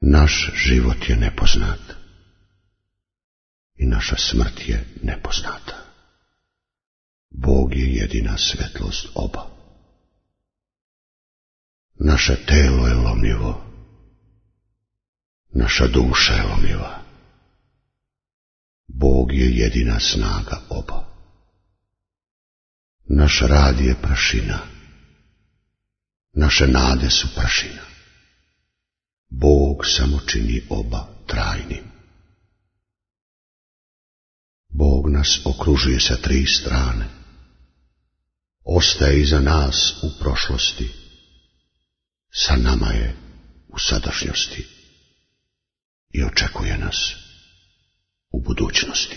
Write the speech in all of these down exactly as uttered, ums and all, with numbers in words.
Naš život je nepoznat i naša smrt je nepoznata. Bog je jedina svetlost oba. Naše telo je lomljivo, naša duša je lomljiva. Bog je jedina snaga oba. Naš rad je prašina, naše nade su prašina. Bog samo čini oba trajnim. Bog nas okružuje sa tri strane. Ostaje iza nas u prošlosti. Sa nama je u sadašnjosti. I očekuje nas u budućnosti.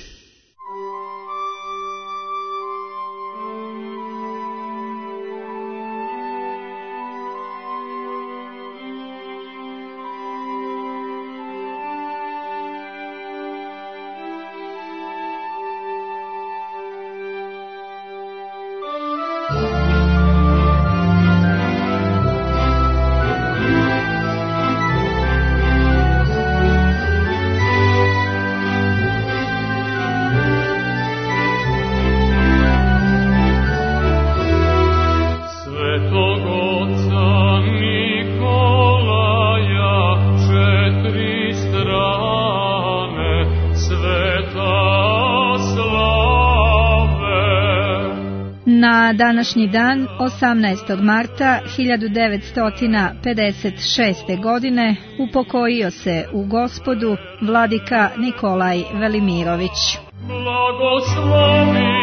Na današnji dan, osamnaestog marta hiljadu devetsto pedeset šeste. godine, upokojio se u Gospodu vladika Nikolaj Velimirović. Blagoslovi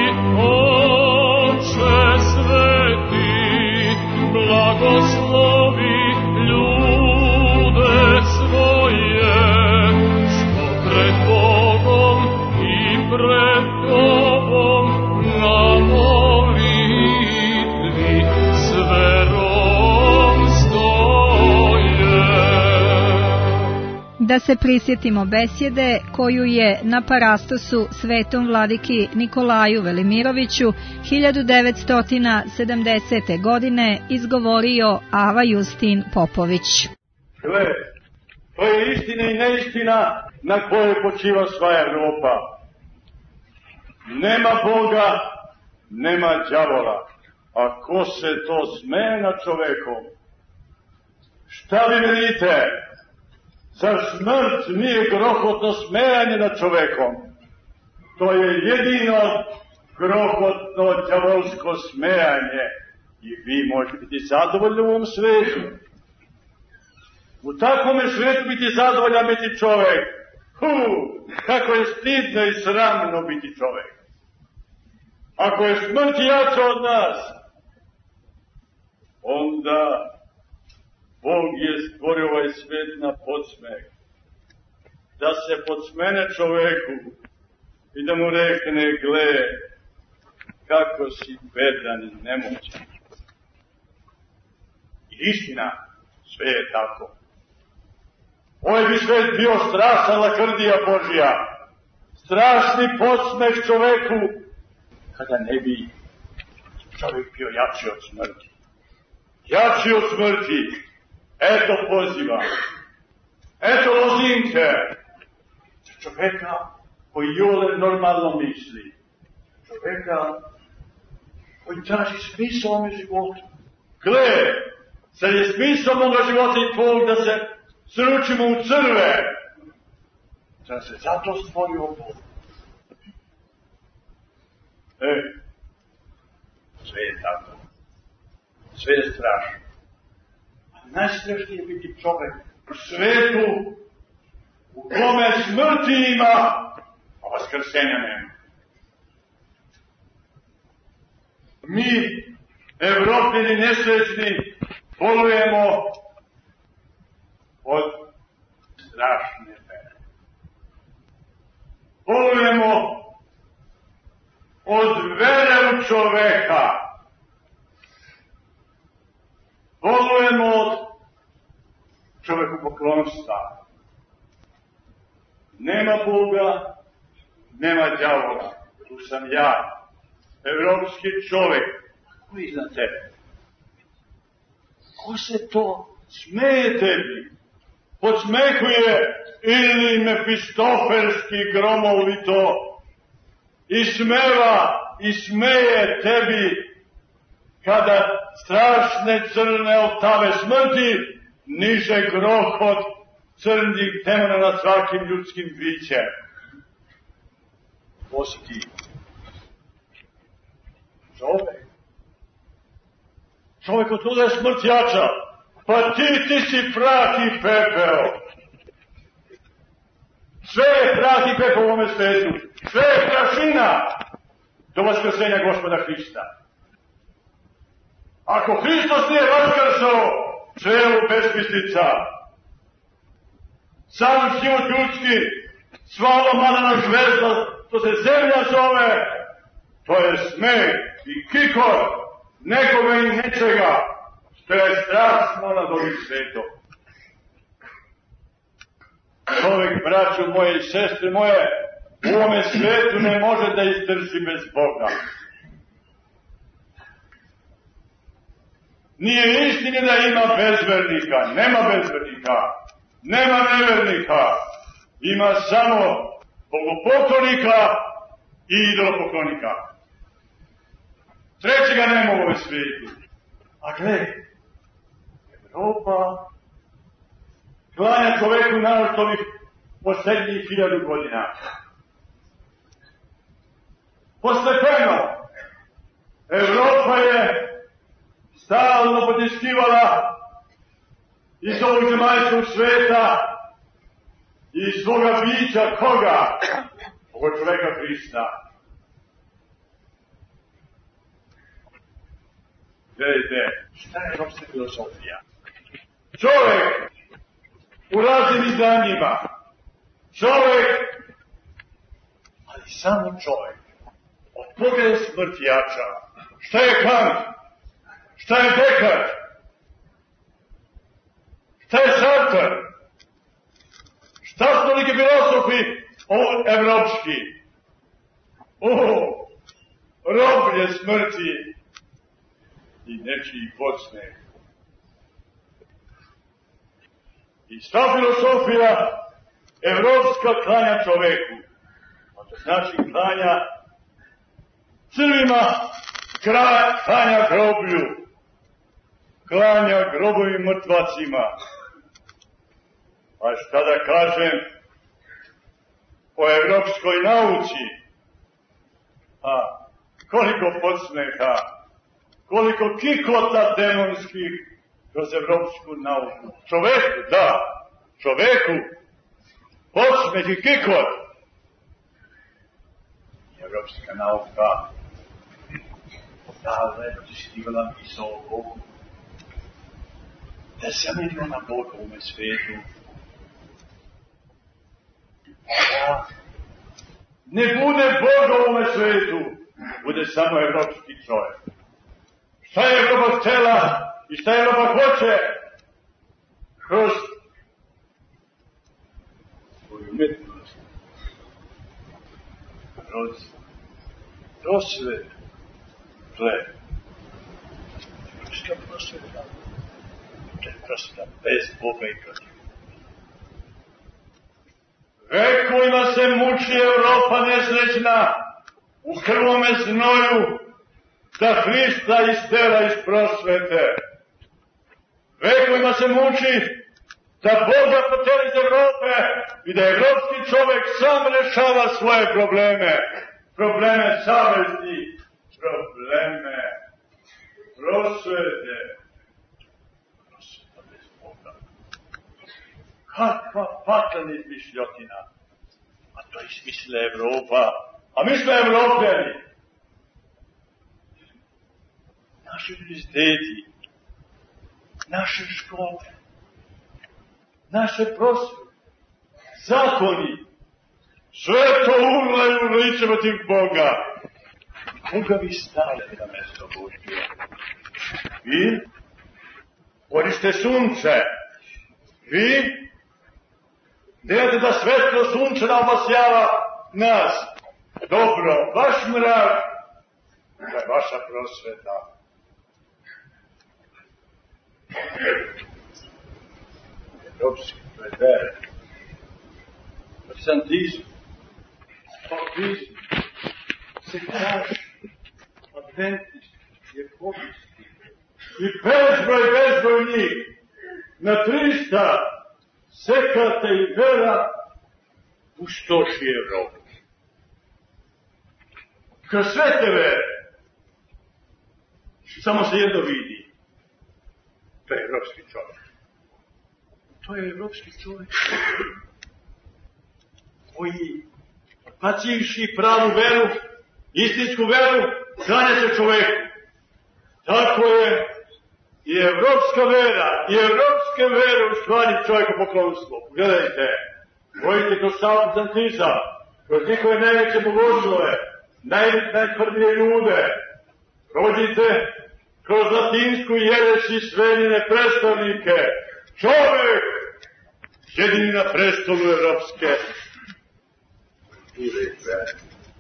Oče sveti, blagoslovi ljude svoje, što pred Bogom i pred Tobom na molitvi s verom stoje. Da se prisjetimo besjede koju je na parastosu svetom vladiki Nikolaju Velimiroviću hiljadu devetsto sedamdesete. godine izgovorio Ava Justin Popović. Gle, to je istina i neistina na kojoj počiva sva Evropa. Nema Boga, nema đavola. A ko se to smeje nad čovekom? Šta vi vidite? Zar smrt nije grohotno smejanje nad čovekom? To je jedino grohotno đavolsko smejanje. I vi možete biti zadovoljni u ovom svetu. U takvome svetu biti zadovoljan biti čovek. Hu, kako je stidno i sramno biti čovek. Ako je smrt jača od nas, onda Bog je stvorio ovaj svet na podsmeh. Da se podsmene čoveku i da mu rekne, gle, kako si bedan i nemoćan. I istina, sve je tako. Ovaj bi svet bio strašna lakrdija Božija, strašni podsmeh čoveku, kada ne bi čovjek bio jači od smrti. Jači od smrti. Eto poziva. Eto lozinke. Za čovjeka koji jole normalno misli. Čovjeka koji traži smisao ovome životu. Gle, sad je smisao moga života i tvojeg da se sručimo u crve. Da se zato stvorio Bog. E, sve je tako. Sve je strašno. A najstrašnije je biti čovek u svetu u kome smrti ima, a vaskrsenja nema. Mi, Evropljeni nesrećni, bolujemo od strašne vere. Bolujemo od vere u čoveka. Bolujemo od čovekopoklonstva. Nema Boga, nema đavola. Tu sam ja, evropski čovek. Ko je iznad tebe? Ko se to smeje tebi? podsmehuje ili mefistofelski gromovito ismeva i smeje tebi kada strašne crne oltave smrti niže grohot crnih demona nad svakim ljudskim bićem. Ko si ti? Čovek. Čovek od tuda je smrt jača. Pa ti, ti si prah i pepeo. Sve je prah i pepeo u ovome svetu. Sve je prašina do vaskrsenja Gospoda Hrista. Ako Hristos nije vaskrsao, sve je u besmislica. Sam život ljudski, sva ova manana zvezda, što se zemlja zove, to je smeh i kikor nekome i nečega, što je strašno nad ovim svetom. Čovjek, braćo moje i sestre moje, u ovome svetu ne može da izdrži bez Boga. Nije istini da ima bezvernika, nema bezvernika, nema nevernika, ima samo bogopoklonika i idolopoklonika. Trećega nema u ovome svijetu. A gledaj, Evropa klanja čoveku narod ovih posljednjih hiljadu godina. Postepeno, Evropa je stalno potiskivala iz ovog zemaljskog sveta i svoga bića koga? Ovog čoveka Hrista. Gledajte, šta je evropska filosofija? Čovek u raznim izdanjima, čovek, ali samo čovek, od koga je smrt jača? Šta je Kant? Šta je Descartes? Šta je Sartre? Šta su toliki filosofi evropski? O, roblje smrti i nečiji podsmeh. I sva filosofija evropska klanja čoveku. A to znači klanja crvima, klanja groblju, klanja grobovim mrtvacima. A šta da kažem o evropskoj nauci? A koliko podsmeha, koliko kikota demonskih kroz evropsku nauku. Čoveku, da, čoveku, podsmeh i kikot. Evropska nauka odavle protiskivala misao o Bogu. Da zamenimo na Boga u ovome svetu. Da ne bude Boga u ovome svetu, bude samo evropski čovjek. Šta je Evropa htjela i šta je Evropa hoće? Kroz svoju umetnost, kroz prosvet, gle, evropska prosveta, to je prosveta bez Boga i protiv. Vekovima se muči Evropa nesrećna u krvome znoju da Hrista istera iz prosvete. Vekovima se muči da Boga potera iz Evrope i da evropski čovjek sam rešava svoje probleme. Probleme savesti, probleme prosvete. Prosveta bez Boga. Kakva paklena izmišljotina. A to izmisle Evropa. A mi smo Evropljani. Naši univerziteti, naše škole, naše prosvete, zakoni, sve to urlaju lice protiv Boga. Koga vi stavite na mesto Božje? Vi koriste sunce. Vi gledate da svetlo sunce nam obasjava nas. Dobro, vaš mrak, to je vaša prosveta. Evropski To je vera. Protestanizam, papizam, sektaši, adventisti, jehovisti i bezbroj, bezbroj njih. Na trista sekata i vera pustoši Evropu. Kroz sve te vere samo se jedno vidi. To je evropski čovjek. To je evropski čovjek koji, pacivši pravu veru, istinsku veru, klanja se čoveku. Tako je i evropska vera, i evropske vere u stvari čovjekopoklonstvo. Gledajte, vojite kroz Bizantizam, kroz njihove najveće bogoslove, naj, najtvrdije ljude, prođite kroz latinsku jeres i svenine predstavnike. Čovjek, jedini na prestolu evropske kulture i vere.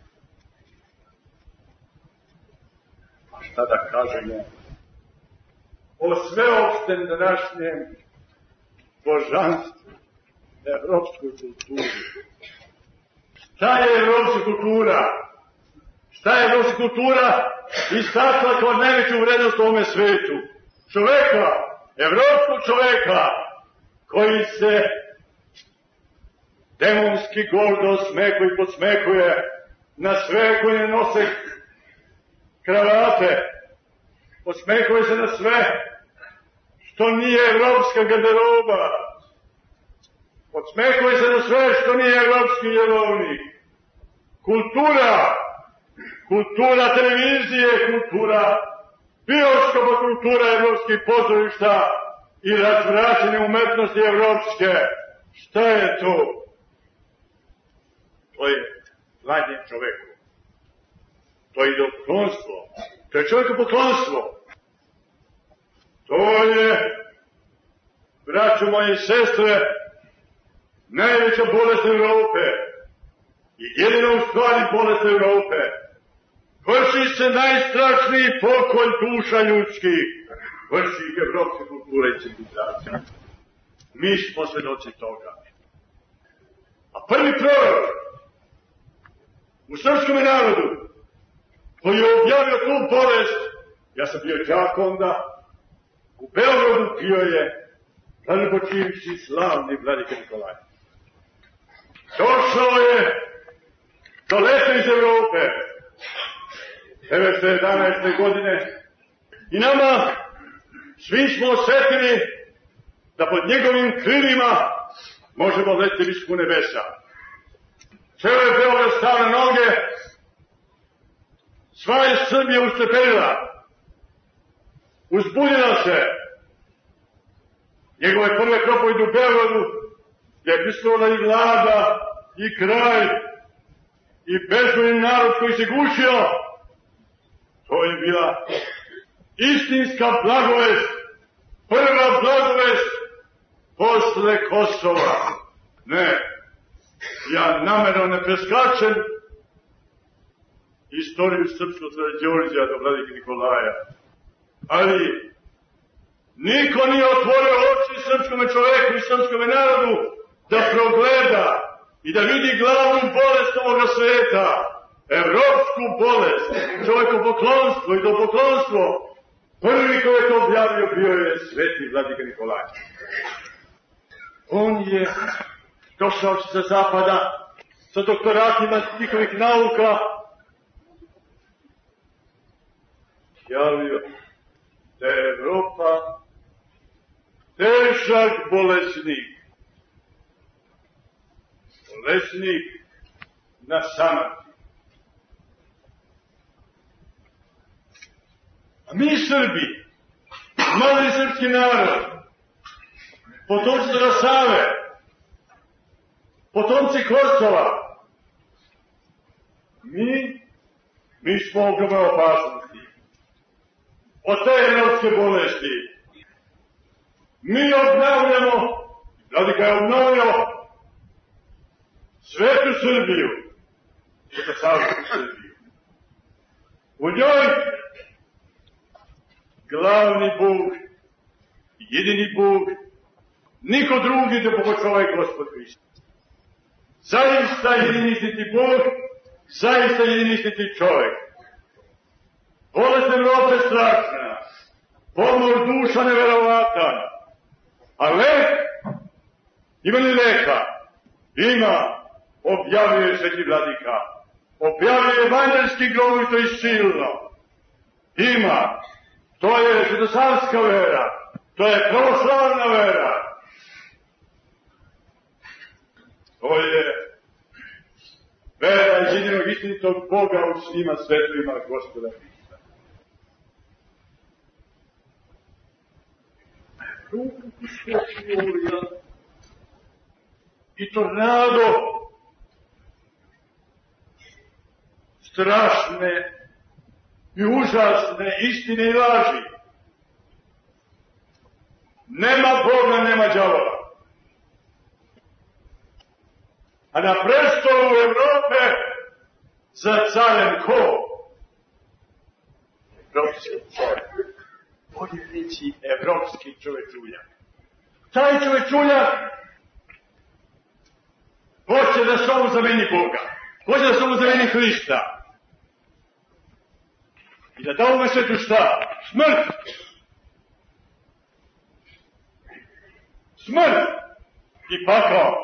A šta da kažemo o sveopštem današnjem božanstvu, evropskoj kulturi? Šta je evropska kultura? Šta je evropska kultura? Istakla kao najveću vrednost u ovome svetu. Čoveka, evropskog čoveka, koji se demonski gordo smekuje i podsmekuje na sve koji ne nose kravate, podsmekuje se na sve što nije evropska garderoba, podsmekuje se na sve što nije evropski jelovnik. Kultura, kultura televizije, kultura bioskopa, kultura evropskih pozorišta i razvraćene umetnosti evropske. Šta je to? To je klanje čoveku. To je idolopoklonstvo. To je čovjekopoklonstvo. To je, braćo moje i sestre, najveća bolest Evrope i jedina u stvari bolest Evrope. Vrši se najstrašniji pokolj duša ljudskih. Vrši evropske kulture i civilizacije. Mi smo svedoci toga. A prvi prorok u srpskom narodu koji je objavio tu bolest, ja sam bio đak onda, u Beogradu bio je blagopočivši slavni vladika Nikolaj. Došao je do leta iz Evrope devetsto jedanaeste. godine i nama svi smo osjetili da pod njegovim krilima možemo letiti visoko nebesa. Ceo je Beograd stao na noge, sva je Srbija ustrepelila, uzbudila se. Njegove prve propovedi u Beogradu je prisutila i vlada, i kraj, i bezbrojni narod koji se gušio. To je bila istinska blagovest, prva blagovest posle Kosova. Ne, ja namerno ne preskačem istoriju srpskog Đorđa do vladike Nikolaja. Ali niko nije otvorio oči srpskome čoveku i srpskome narodu da progleda i da vidi glavnu bolest ovoga sveta, evropsku bolest, čovekopoklonstvo i dopoklonstvo. Prvi koji je to objavio bio je sveti vladika Nikolaj. On je došao sa zapada sa doktoratima njihovih nauka, javio da je Evropa težak bolesnik. Bolesnik na samrti. A mi Srbi, mali srpski narod, potomci Save, potomci Kosova, mi, mi smo ogromne opasnosti od te evropske bolesti. Mi obnavljamo, vladika je obnovio svetu Srbiju, svetosarsku Srbiju. U njoj glavni Bog, jedini Bog niko drugi do Boga čovek Gospod Hristos. Zaista jedinistiti Bog, zaista jedinistiti čovek. Bolest Evrope strašna, pomor duša neverovatan, a lek, ima li leka? Ima, objavljuje sveti vladika, objavljuje evanđelski govor, to je silno. Ima, to je svetosavska vera, to je pravoslavna vera. To je vera jedinog istinitog Boga u svima svetovima Gospoda Hrista. Ruku puškoću i tornado strašne i užasne istine i laži. Nema Boga, nema đavola. A na prestolu Evrope za carem ko? Evropski car. Bolje reći evropski čovečuljak. Taj čovečuljak hoće da samo zameni Boga. Hoće da samo zameni Hrista. I da da ovome svetu šta? Smrt! Smrt! I pakao.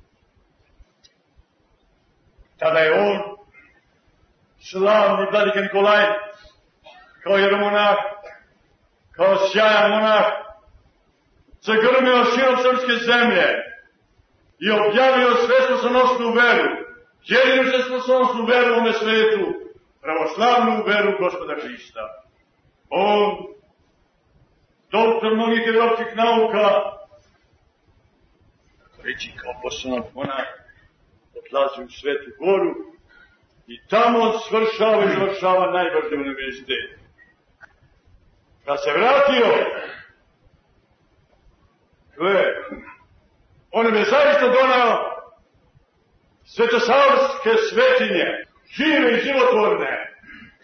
Tada je on, slavni vladika Nikolaj, kao jeromonah, kao sjajan monah, zagrmio širom srpske zemlje i objavio svesnosonosnu veru, jedinu svesnosonosnu veru u ovome svetu, pravoslavnu veru Gospoda Hrista. On, doktor mnogih evropskih nauka, reći kao poslanik monah, odlazi u Svetu Goru i tamo svršava i završava najvažnije univerzitet. Kad se vratio, gle, on je zaista donao svetosavske svetinje, žive i životvorne.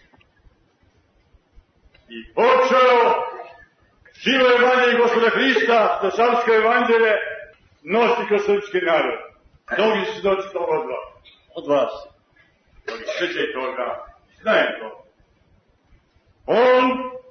I počeo živo evanđelje Gospoda Hrista, svetosavske evanđelje, nositi kroz srpski narod. Mnogi su doći to od vas. Od vas. Mnogi svećaj toga. Znajem to. On,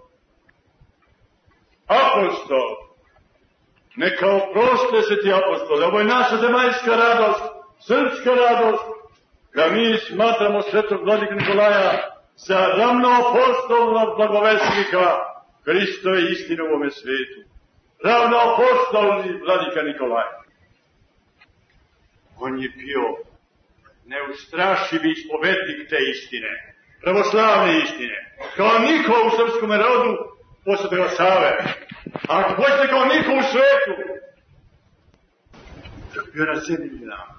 apostol, neka oproste se ti apostole. Ovo je naša zemaljska radost, srpska radost, da mi smatramo svetog vladika Nikolaja za ravnoapostolnog blagovesnika Hristove istine u ovome svetu. Ravnoapostolni vladika Nikolaja. On je bio neustrašivi ispovednik te istine, pravoslavne istine, kao niko u srpskom rodu posle Pravoslavne. A ako hoćete kao niko u svetu, da bio na zemlji nama,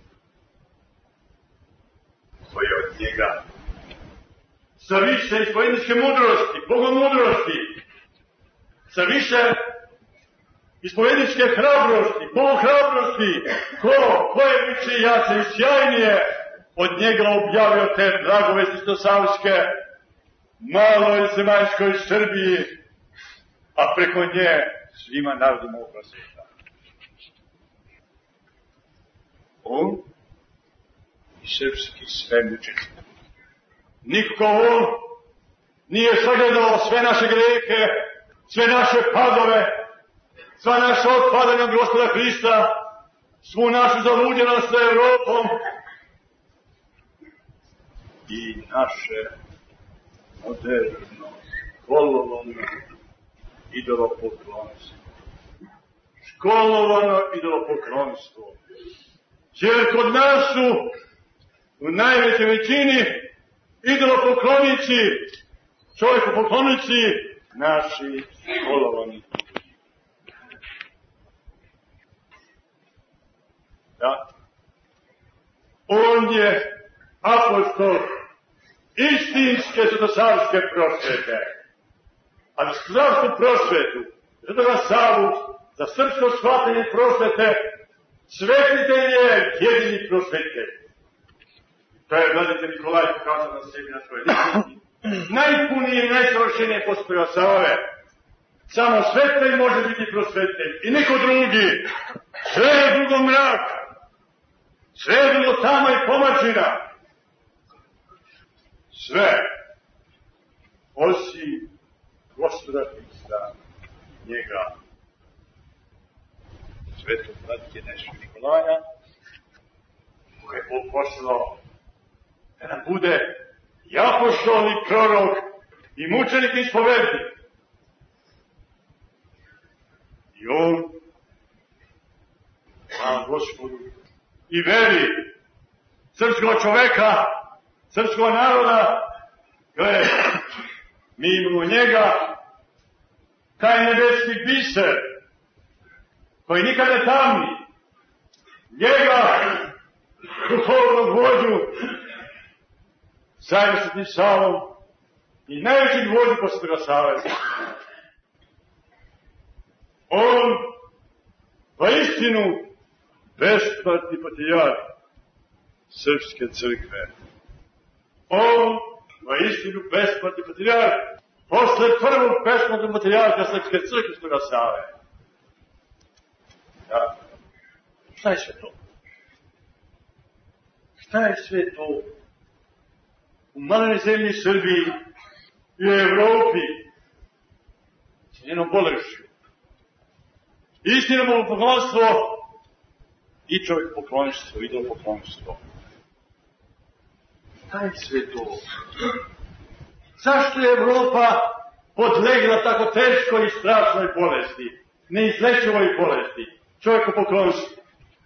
koji je od njega sa više ispovedničke mudrosti, bogomudrosti, sa više ispovedničke hrabrosti, bogohrabrosti, ko, ko je više jače i sjajnije od njega objavio te blagovesti svetosavske maloj zemaljskoj Srbiji, a preko nje svima narodima ovoga sveta. On i srpski svemučenici. Niko on nije sagledao sve naše grehe, sve naše padove, sva naša otpadanja od Gospoda Hrista, svu našu zaluđenost sa Evropom i naše moderno, školovano idolopoklonstvo. Školovano idolopoklonstvo. Jer kod nas su u najvećoj većini idolopoklonici, čovjekopoklonici, naši školovani. Da. On je apostol istinske svetosavske prosvete. A za svetosavsku prosvetu, za toga savu, za srpsko shvatanje prosvete, svetitelj je jedini prosvetitelj. To je vladika Nikolaj pokazao na sebi na svojoj ličnosti. Najpunije i najsavršenije posle Pravoslavne. Samo svetitelj može biti prosvetitelj i niko drugi. Sve je drugo mrak. Sve je drugo tama i pomačina. Sve. Osim Gospoda Hrista, njega, svetog vladike našeg Nikolaja, koji je Bog poslao da nam bude i apostol i prorok i mučenik i ispovednik. I on, hvala Gospodu, i veri srpskog čoveka, srpskog naroda, gle, mi imamo njega, taj nebeski biser, koji nikad ne tamni, njega, duhovnog vođu, zajedno sa tim Savom i najvećeg vođu posle toga Save. On, pa istinu, besplatni patrijarh Srpske crkve. On, pa istinu, besplatni patrijarh posle prvog besplatnog patrijarha Srpske crkve s toga Save. Da. Šta je sve to? Šta je sve to u malenoj zemlji Srbiji i u Evropi s njenom bolešću? Istina bogopoklanstvo i čovjek poklonstvo, idol poklonstvo. Šta je sve to? Zašto je Evropa podlegla tako teškoj i strašnoj bolesti, neizlečivoj bolesti, čovjeku poklonstvo?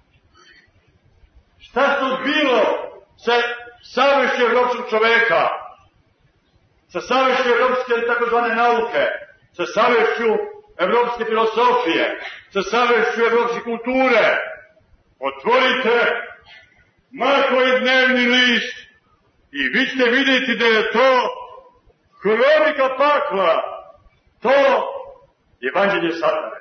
Šta je to bilo sa savješću evropskog čoveka, sa savješću evropske takozvane nauke, sa savješću evropske filosofije, sa savješću evropske kulture? Otvorite ma koji dnevni list i vi ćete vidjeti da je to kronika pakla, to je evanđelje satane.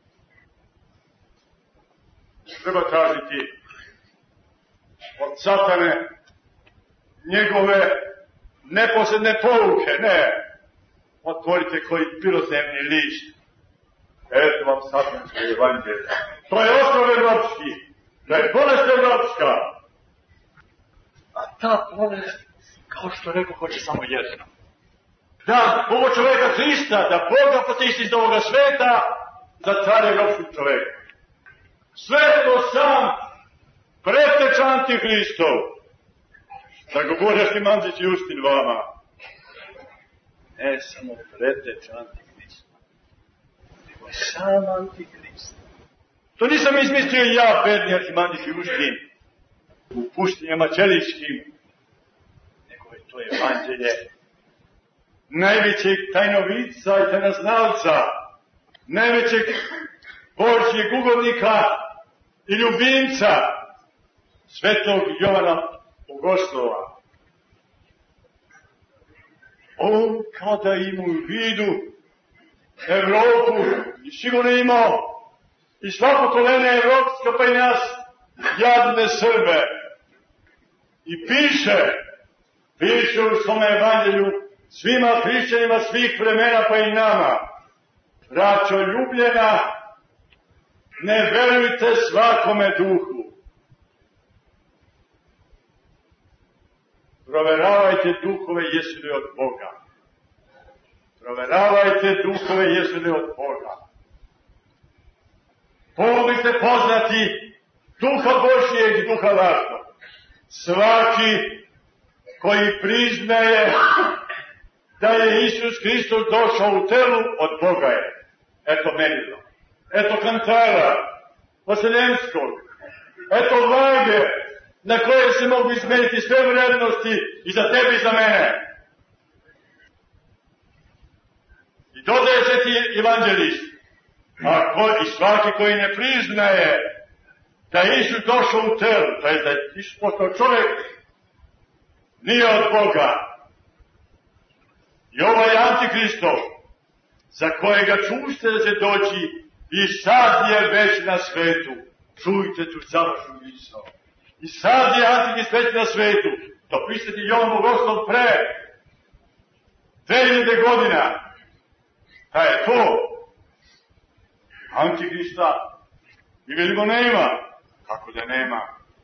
Treba tražiti od satane njegove neposredne pouke, ne. Otvorite koji pilozemni list. Eto vam satansko evanđelje. To je osnov evropski. Da je bolest evropska. A ta bolest, kao što rekao, hoće samo jedno. Da ovo čoveka Hrista, da Boga potišti iz ovoga sveta, za car evropskog čoveka. Sve to sam preteč Antihristov. Da govore Šimanzić i Justin vama. Ne samo preteč Antihristov, nego sam Antihrist. To nisam izmislio ja, bedni Arhimandić i Justin, u pustinjama ćelijskim, nego je to evanđelje najvećeg tajnovica i tajnoznalca, najvećeg Božjeg ugodnika i ljubimca, svetog Jovana Bogoslova. On kada ima u vidu Evropu i sigurno imao i svako kolene evropska pa i nas jadne Srbe i piše, piše u svome evanđelju svima hrišćanima svih vremena pa i nama: braćo ljubljena, ne verujte svakome duhu. Proveravajte duhove jesu li od Boga. Proveravajte duhove jesu li od Boga. Probajte poznati duha Božijeg i duha lažnog. Svaki koji priznaje da je Isus Hristos došao u telu, od Boga je. Eto merilo. Eto kantara Vaseljenskog. Eto vage na koje se mogu izmeniti sve vrednosti i za tebe i za mene. I dodaje se ti evanđelist. A ko, i svaki koji ne priznaje da je Isus došao u telu, to je da je Isus postao čovjek, nije od Boga. I ovaj Antihristov, za kojega čušte da će doći i sad je već na svetu. Čujte tu savršnu misao. I sad je Antihrist već na svetu. To pisati Jovan Bogoslov pre dve hiljade godina. Pa je to Antikrista. I vidimo nema. Kako da nema?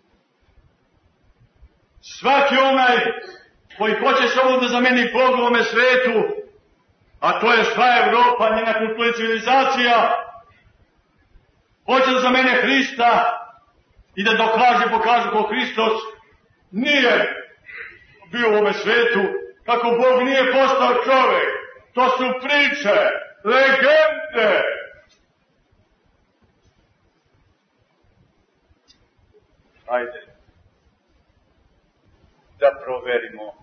Svaki onaj koji hoće samo da zameni Bog u ovome svetu, a to je sva Evropa, njena kultura i civilizacija, hoće da zamene Hrista i da dokaže, pokaže ko Hristos nije bio u ovome svetu, kako Bog nije postao čovek. To su priče, legende. Ajde da proverimo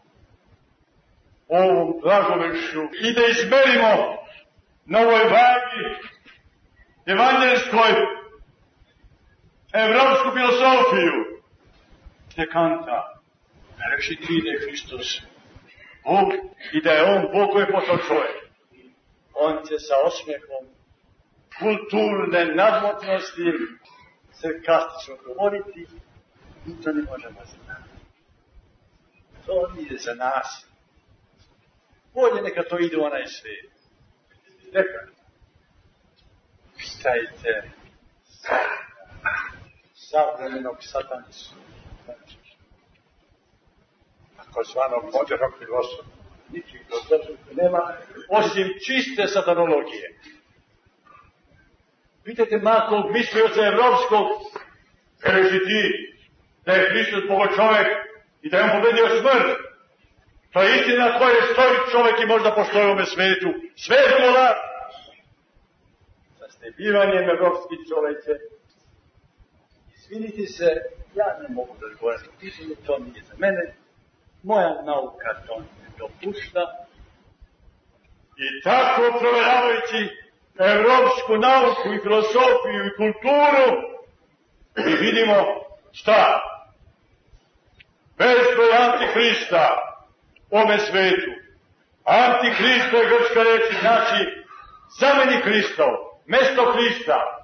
ovom blagovešću i da izmerimo na ovoj vagi evanđelskoj evropsku filosofiju Kanta. Reši ti da je Hristos Bog i da je on Bog koji je postao čovjek. On će sa osmehom kulturne nadmoćnosti sarkastično govoriti i to ne možemo znati. To nije za nas. Bolje neka to ide u onaj svijet. Neka. Pitajte savremenog satanizma. Tako zvanog modernog filosofa. Ničih dozornika nema, osim čiste satanologije. Pitajte makog mislioca evropskog, reći ti da je Hristos Bogo čovek i da je on pobedio smrt. To je istina koja stoji čovek i možda postoji u ovome svetu. Sve je to laž. Zastebivanjem evropskih čoveče. Izvinite se, ja ne mogu da odgovorim na pitanje, to nije za mene. Moja nauka to ne dopušta. I tako proveravajući evropsku nauku i filosofiju i kulturu, mi vidimo šta? Bezbroj antihrista u ovome svetu. Antihrista je grčka reč, znači zameni Hristov, mesto Hrista.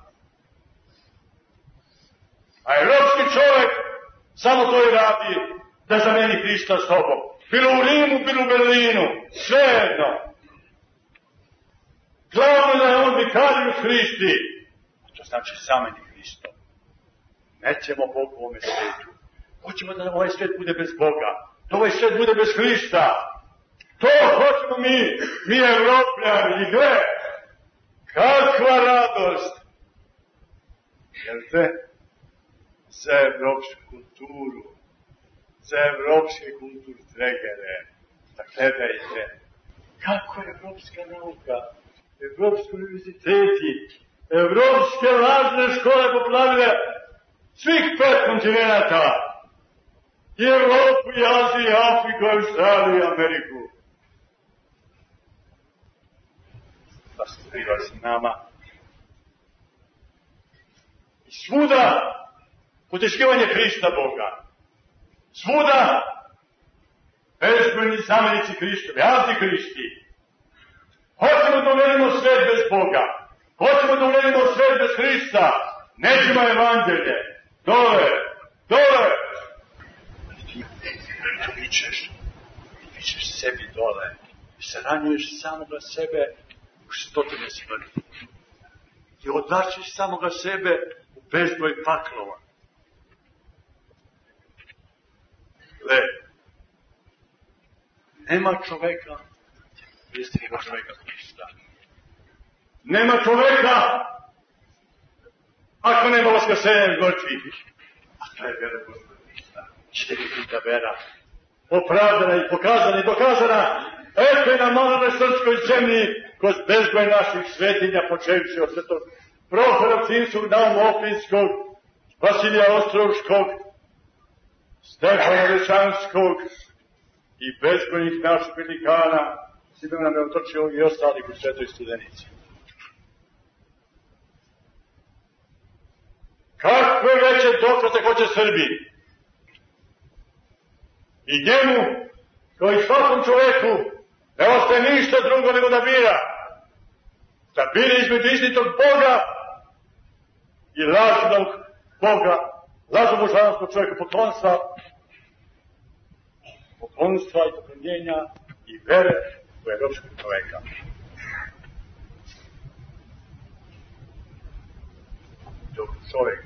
A evropski čovjek samo to i radi, da zameni Hrista s tobom. Bilo u Rimu, bilo u Berlinu, sve jedno. Glavno da je on vikarius Hristi. To znači zameni Hristo. Nećemo Bogu u ovome svetu. Hoćemo da ovaj svet bude bez Boga. Da ovaj svet bude bez Hrista. To hoćemo mi, mi Evropljani. I gle, kakva radost. Jel te? Za evropsku kulturu, za evropske kulturtregere, da gledajte kako je evropska nauka, evropski univerziteti, evropske lažne škole poplavile svih pet kontinenta, i Evropu, i Aziju, i Afriku, Australiju, i Ameriku. Pa skriva se nama. I svuda uteškivanje Hrista Boga. Svuda bezbrojni zamenici Hristovi, antihristi. Hoćemo da uvedemo svet bez Boga. Hoćemo da uvedemo svet bez Hrista. Nećemo evanđelje. Dole, dole. Ti vičeš, ti vičeš sebi dole. Se ranjuješ samoga sebe u stotine smrti. Ti odlačiš samoga sebe u bezbroj paklova. Gle, nema čoveka, jeste nema čoveka Hrista. Nema čoveka, ako nema vaskrsenja iz mrtvih. A to je vera Gospoda Hrista. Ćete biti ta vera. Opravdana i pokazana i dokazana. Eto je na malome srpskoj zemlji, kroz bezbroj naših svetinja, počevši od svetog Prohora Psinskog, Nauma Ohridskog, Vasilija Ostrouškog, Stefana Lešanskog i bezbrojnih naših velikana, Simeon nam je otočio i ostalih u Svetoj Studenici. Kakve veće dokaze hoće Srbiji? I njemu, kao i svakom čoveku, ne ostaje ništa drugo nego da bira. Da bira između istinitog Boga i lažnog Boga, lažnog božanskog čovjeka, poklonstva, poklonstva i poklonjenja i vere u evropskog čoveka. čovjek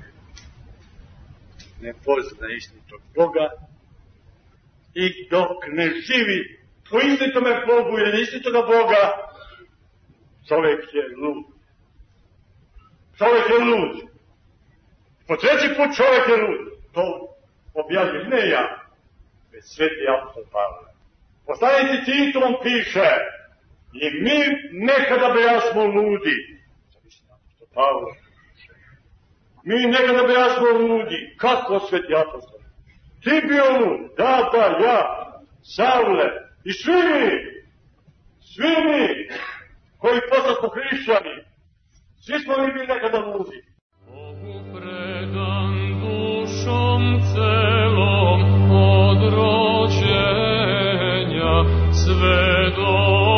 ne pozna istinitog Boga i dok ne živi po istinitome Bogu ili neistinitoga Boga, čovjek je lud. Čovjek je lud. Po treći put čovjek je lud. To objavljuje ne ja, već sveti apostol Pavle. Poslanici Titu vam piše, i mi nekada bejasmo ludi. Apostol Pavle piše. Mi nekada bejasmo ludi. Kako sveti apostol? Ti bio lud, da, da, ja, Savle, i svi mi, svi mi, koji posle smo hrišćani, svi smo mi bili nekada ludi. Bogu predan dušom celom od rođenja sve do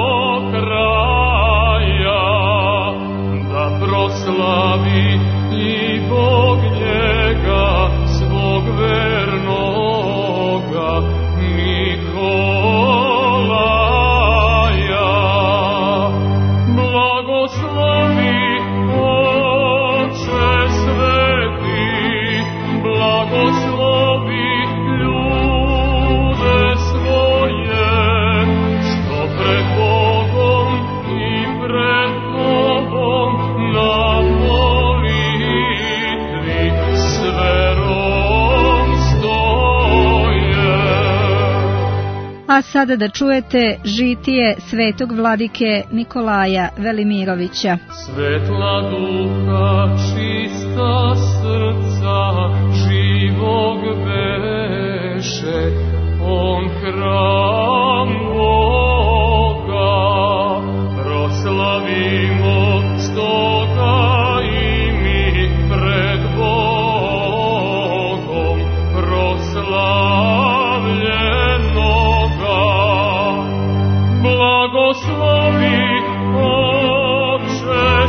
kraja, da proslavi i Bog njega svog vernoga Nikolaja. Blagoslovi Oče sveti, blagoslovi ljude svoje, što pred Bogom i pred Tobom na molitvi s verom stoje. A sada da čujete žitije svetog vladike Nikolaja Velimirovića. Svetla duha, čista srca, živog beše, on hram Boga. Proslavimo stoga i mi pred Bogom proslavljenoga. Blagoslovi Oče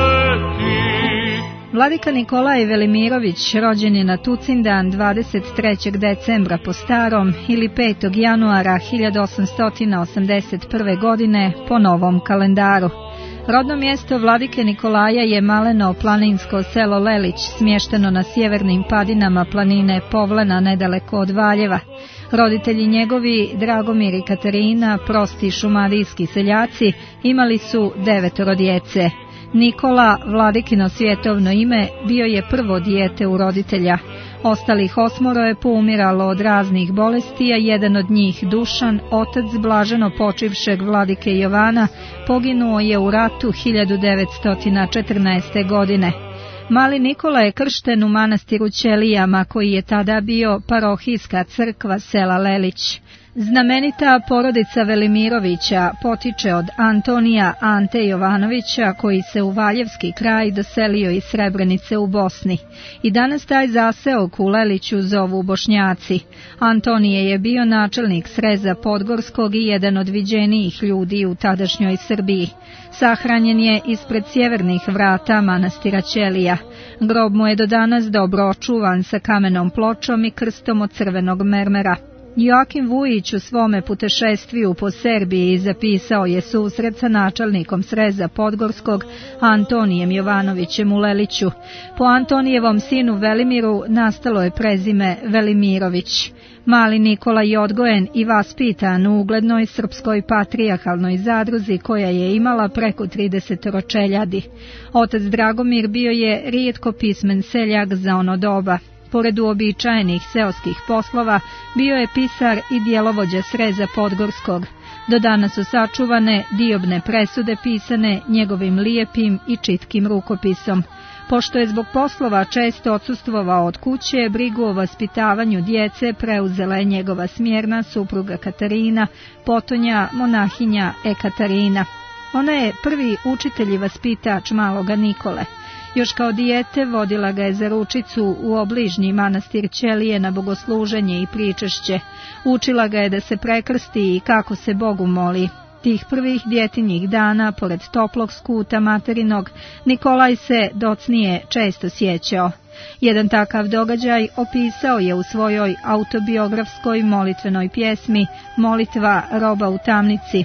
sveti. Vladika Nikolaj Velimirović rođen je na Tucindan dvadeset trećeg decembra po starom ili petog januara hiljadu osamsto osamdeset prve. godine po novom kalendaru. Rodno mjesto vladike Nikolaja je maleno planinsko selo Lelić, smješteno na sjevernim padinama planine Povlena nedaleko od Valjeva. Roditelji njegovi, Dragomir i Katarina, prosti šumadijski seljaci, imali su devetoro djece. Nikola, vladikino svjetovno ime, bio je prvo dijete u roditelja. Ostalih osmoro je poumiralo od raznih bolesti, a jedan od njih, Dušan, otac blaženo počivšeg vladike Jovana, poginuo je u ratu hiljadu devetsto četrnaeste. godine. Mali Nikola je kršten u manastiru Ćelijama, koji je tada bio parohijska crkva sela Lelić. Znamenita porodica Velimirovića potiče od Antonija Ante Jovanovića, koji se u Valjevski kraj doselio iz Srebrenice u Bosni. I danas taj zaseok u Leliću zovu Bošnjaci. Antonije je bio načelnik sreza Podgorskog i jedan od viđenijih ljudi u tadašnjoj Srbiji. Sahranjen je ispred sjevernih vrata manastira Ćelija. Grob mu je do danas dobro očuvan sa kamenom pločom i krstom od crvenog mermera. Joakim Vujić u svome putešestviju po Serbiji zapisao je susret sa načelnikom sreza Podgorskog Antonijem Jovanovićem u Leliću. Po Antonijevom sinu Velimiru nastalo je prezime Velimirović. Mali Nikola je odgojen i vaspitan u uglednoj srpskoj patrijarhalnoj zadruzi koja je imala preko trideset ročeljadi. Otac Dragomir bio je rijetko pismen seljak za ono doba. Pored uobičajenih seoskih poslova, bio je pisar i djelovođa sreza Podgorskog. Do danas su sačuvane diobne presude pisane njegovim lijepim i čitkim rukopisom. Pošto je zbog poslova često odsustvovao od kuće, brigu o vaspitavanju djece preuzela je njegova smjerna supruga Katarina, potonja monahinja Ekatarina. Ona je prvi učitelj i vaspitač maloga Nikole. Još kao dijete vodila ga je za ručicu u obližnji manastir Ćelije na bogosluženje i pričešće. Učila ga je da se prekrsti i kako se Bogu moli. Tih prvih djetinjih dana, pored toplog skuta materinog, Nikolaj se docnije često sjećao. Jedan takav događaj opisao je u svojoj autobiografskoj molitvenoj pjesmi Molitva roba u tamnici.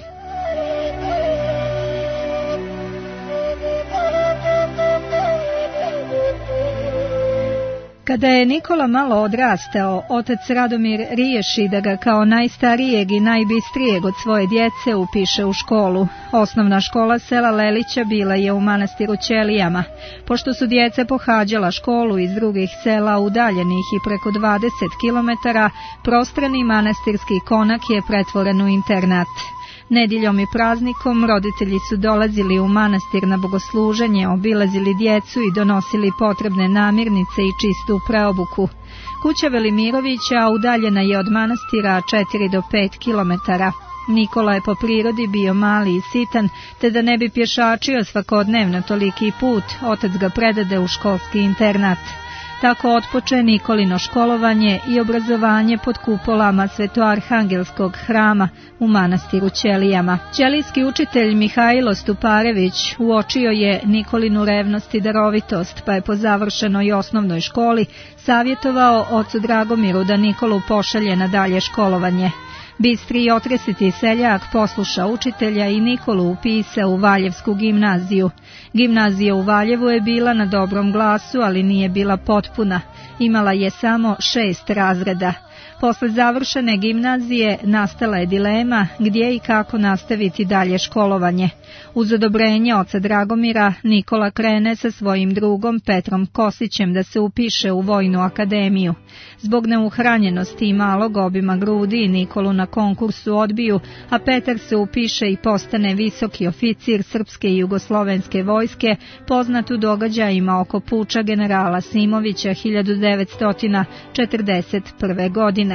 Kada je Nikola malo odrastao, otac Radomir riješi da ga kao najstarijeg i najbistrijeg od svoje djece upiše u školu. Osnovna škola sela Lelića bila je u manastiru Ćelijama. Pošto su djeca pohađala školu iz drugih sela udaljenih i preko dvadeset kilometara, prostrani manastirski konak je pretvoren u internat. Nedjeljom i praznikom roditelji su dolazili u manastir na bogosluženje, obilazili djecu i donosili potrebne namirnice i čistu preobuku. Kuća Velimirovića udaljena je od manastira četiri do pet kilometara. Nikola je po prirodi bio mali i sitan, te da ne bi pješačio svakodnevno toliki put, otac ga predade u školski internat. Tako otpoče Nikolino školovanje i obrazovanje pod kupolama Svetoarhangelskog hrama u manastiru Ćelijama. Ćelijski učitelj Mihajlo Stuparević uočio je Nikolinu revnost i darovitost, pa je po završenoj osnovnoj školi savjetovao ocu Dragomiru da Nikolu pošalje na dalje školovanje. Bistri i otresiti seljak posluša učitelja i Nikolu upisao u Valjevsku gimnaziju. Gimnazija u Valjevu je bila na dobrom glasu, ali nije bila potpuna. Imala je samo šest razreda. Posle završene gimnazije nastala je dilema gdje i kako nastaviti dalje školovanje. Uz odobrenje oca Dragomira, Nikola krene sa svojim drugom Petrom Kosićem da se upiše u Vojnu akademiju. Zbog neuhranjenosti i malog obima grudi Nikolu na konkursu odbiju, a Petar se upiše i postane visoki oficir srpske i jugoslovenske vojske, poznat u događajima oko puča generala Simovića hiljadu devetsto četrdeset prve. godine.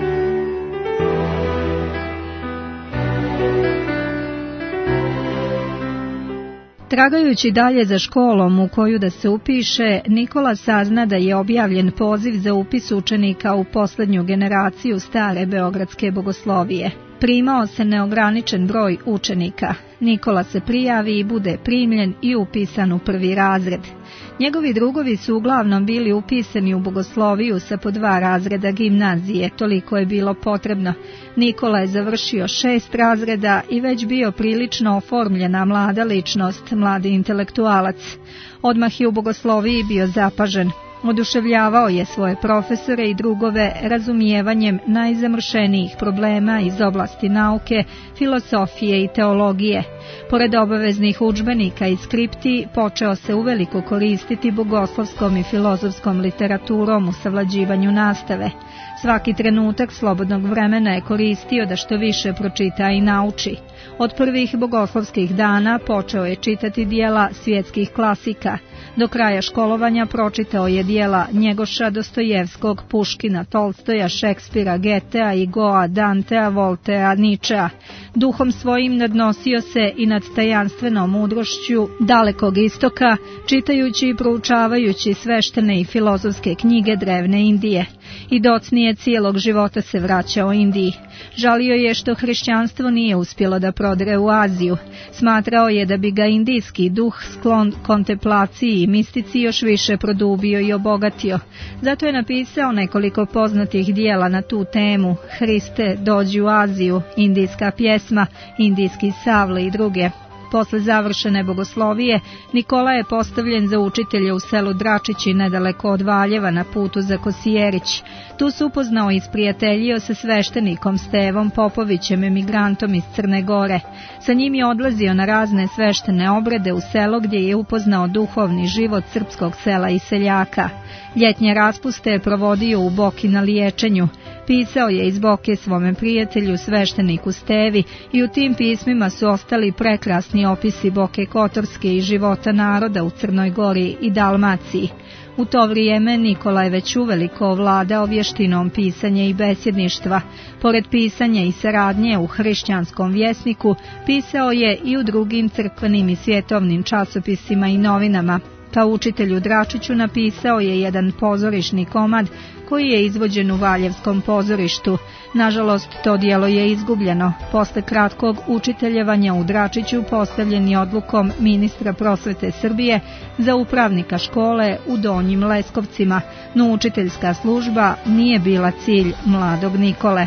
Tragajući dalje za školom u koju da se upiše, Nikola sazna da je objavljen poziv za upis učenika u posljednju generaciju stare beogradske bogoslovije. Primao se neograničen broj učenika. Nikola se prijavi i bude primljen i upisan u prvi razred. Njegovi drugovi su uglavnom bili upisani u bogosloviju sa po dva razreda gimnazije, toliko je bilo potrebno. Nikola je završio šest razreda i već bio prilično oformljena mlada ličnost, mladi intelektualac. Odmah je u bogosloviji bio zapažen. Oduševljavao je svoje profesore i drugove razumijevanjem najzamršenijih problema iz oblasti nauke, filosofije i teologije. Pored obaveznih udžbenika i skripti, počeo se uveliko koristiti bogoslovskom i filozofskom literaturom u savlađivanju nastave. Svaki trenutak slobodnog vremena je koristio da što više pročita i nauči. Od prvih bogoslovskih dana počeo je čitati dijela svjetskih klasika. Do kraja školovanja pročitao je dijela Njegoša, Dostojevskog, Puškina, Tolstoja, Šekspira, Getea, Igoa, Dantea, Voltea, Ničea. Duhom svojim nadnosio se i nad tajanstvenom mudrošću dalekog istoka, čitajući i proučavajući sveštene i filozofske knjige drevne Indije. I docnije cijelog života se vraćao Indiji. Žalio je što hrišćanstvo nije uspjelo da prodre u Aziju. Smatrao je da bi ga indijski duh sklon kontemplaciji i mistici još više produbio i obogatio. Zato je napisao nekoliko poznatih dijela na tu temu: Hriste, dođi u Aziju, Indijska pjesma, Indijski savle i druge. Posle završene bogoslovije, Nikola je postavljen za učitelje u selu Dračići nedaleko od Valjeva na putu za Kosijerić. Tu se upoznao i isprijateljio sa sveštenikom Stevom Popovićem, emigrantom iz Crne Gore. Sa njim je odlazio na razne sveštene obrede u selo gdje je upoznao duhovni život srpskog sela i seljaka. Ljetnje raspuste je provodio u Boki na liječenju. Pisao je iz Boke svome prijatelju svešteniku Stevi i u tim pismima su ostali prekrasni opisi Boke Kotorske i života naroda u Crnoj Gori i Dalmaciji. U to vrijeme Nikola je već uveliko ovladao vještinom pisanja i besjedništva. Pored pisanja i saradnje u hrišćanskom vjesniku, pisao je i u drugim crkvenim i svjetovnim časopisima i novinama. Kao učitelj u Dračiću napisao je jedan pozorišni komad koji je izvođen u Valjevskom pozorištu. Nažalost, to djelo je izgubljeno. Posle kratkog učiteljevanja u Dračiću postavljen je odlukom ministra prosvete Srbije za upravnika škole u Donjim Leskovcima, no učiteljska služba nije bila cilj mladog Nikole.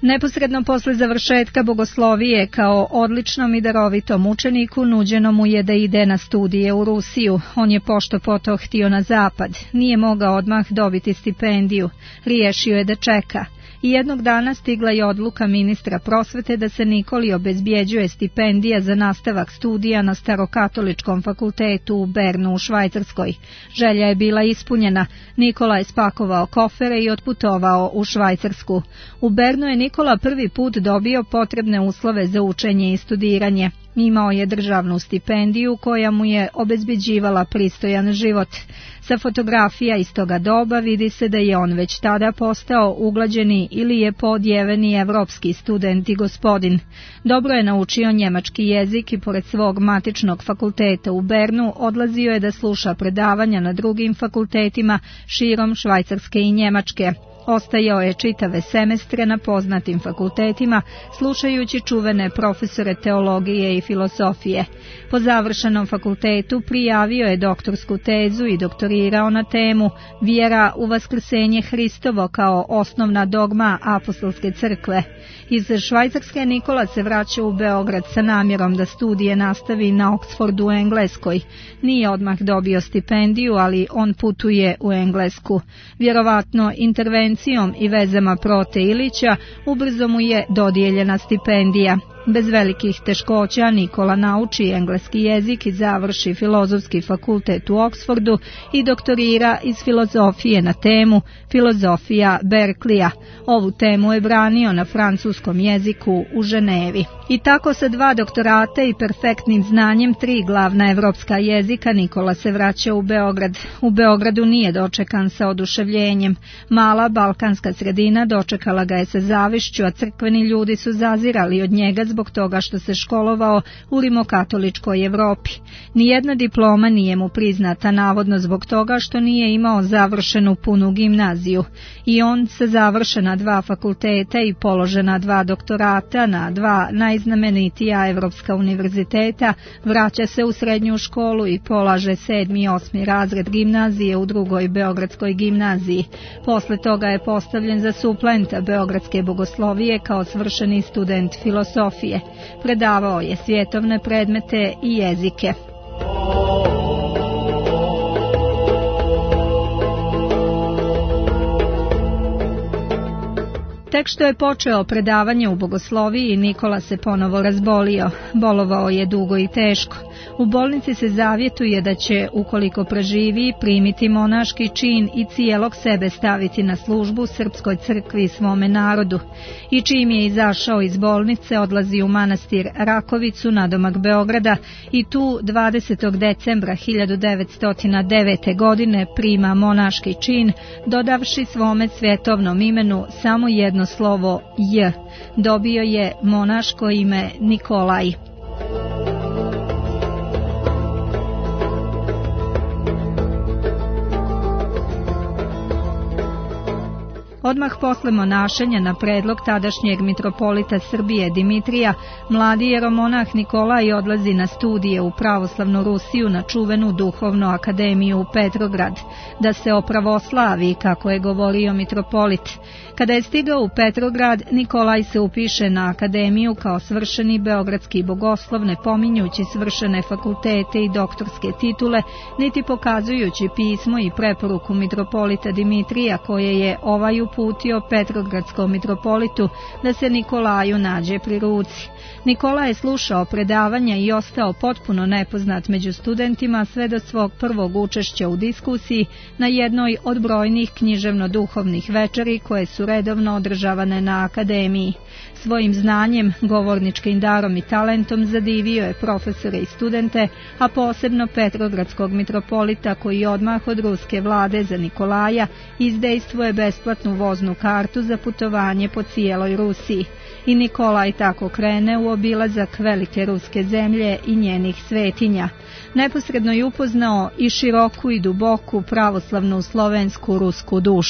Neposredno posle završetka bogoslovije kao odličnom i darovitom učeniku nuđeno mu je da ide na studije u Rusiju. On je pošto poto htio na zapad. Nije mogao odmah dobiti stipendiju. Riješio je da čeka. I jednog dana stigla je odluka ministra prosvete da se Nikoli obezbjeđuje stipendija za nastavak studija na Starokatoličkom fakultetu u Bernu u Švajcarskoj. Želja je bila ispunjena. Nikola je spakovao kofere i otputovao u Švajcarsku. U Bernu je Nikola prvi put dobio potrebne uslove za učenje i studiranje. Imao je državnu stipendiju koja mu je obezbeđivala pristojan život. Sa fotografija iz toga doba vidi se da je on već tada postao uglađeni ili je podjeveni evropski student i gospodin. Dobro je naučio njemački jezik i pored svog matičnog fakulteta u Bernu odlazio je da sluša predavanja na drugim fakultetima širom Švajcarske i Njemačke. Ostajao je čitave semestre na poznatim fakultetima, slušajući čuvene profesore teologije i filosofije. Po završenom fakultetu prijavio je doktorsku tezu i doktorirao na temu Vjera u vaskrsenje Hristovo kao osnovna dogma apostolske crkve. Iz Švajcarske Nikola se vraća u Beograd sa namjerom da studije nastavi na Oxfordu u Engleskoj. Nije odmah dobio stipendiju, ali on putuje u Englesku. Vjerovatno intervencijom i vezama Prote Ilića ubrzo mu je dodijeljena stipendija. Bez velikih teškoća Nikola nauči engleski jezik i završi filozofski fakultet u Oksfordu i doktorira iz filozofije na temu Filozofija Berkleya. Ovu temu je branio na francuskom jeziku u Ženevi. I tako sa dva doktorata i perfektnim znanjem tri glavna evropska jezika Nikola se vraća u Beograd. U Beogradu nije dočekan sa oduševljenjem. Mala balkanska sredina dočekala ga je sa zavišću, a crkveni ljudi su zazirali od njega zbog toga što se školovao u rimokatoličkoj Evropi. Nijedna diploma nije mu priznata, navodno zbog toga što nije imao završenu punu gimnaziju. I on sa završena dva fakulteta i položena dva doktorata na dva najznamenitija evropska univerziteta vraća se u srednju školu i polaže sedmi i osmi razred gimnazije u drugoj beogradskoj gimnaziji. Posle toga je postavljen za suplenta beogradske bogoslovije kao svršeni student filosofije. Predavao je svjetovne predmete i jezike. Tek što je počeo predavanje u bogosloviji, Nikola se ponovo razbolio. Bolovao je dugo i teško. U bolnici se zavjetuje da će, ukoliko preživi, primiti monaški čin i cijelog sebe staviti na službu srpskoj crkvi i svome narodu. I čim je izašao iz bolnice, odlazi u manastir Rakovicu nadomak Beograda i tu dvadesetog decembra hiljadu devetsto devete. godine prima monaški čin, dodavši svome svjetovnom imenu samo jedno slovo J. Dobio je monaško ime Nikolaj. Odmah posle monašenja na predlog tadašnjeg mitropolita Srbije Dimitrija, mladi jeromonah Nikolaj odlazi na studije u pravoslavnu Rusiju na čuvenu duhovnu akademiju u Petrograd, da se opravoslavi, kako je govorio mitropolit. Kada je stigao u Petrograd, Nikolaj se upiše na akademiju kao svršeni beogradski bogoslov, ne pominjući svršene fakultete i doktorske titule, niti pokazujući pismo i preporuku mitropolita Dimitrija koje je ovaj uputio petrogradskom mitropolitu da se Nikolaju nađe pri ruci. Nikola je slušao predavanja i ostao potpuno nepoznat među studentima sve do svog prvog učešća u diskusiji na jednoj od brojnih književno-duhovnih večeri koje su redovno održavane na akademiji. Svojim znanjem, govorničkim darom i talentom zadivio je profesore i studente, a posebno petrogradskog mitropolita koji odmah od ruske vlade za Nikolaja izdejstvuje besplatnu voznu kartu za putovanje po cijeloj Rusiji. I Nikolaj tako krene u obilazak velike ruske zemlje i njenih svetinja. Neposredno je upoznao i široku i duboku pravoslavnu slovensku rusku dušu.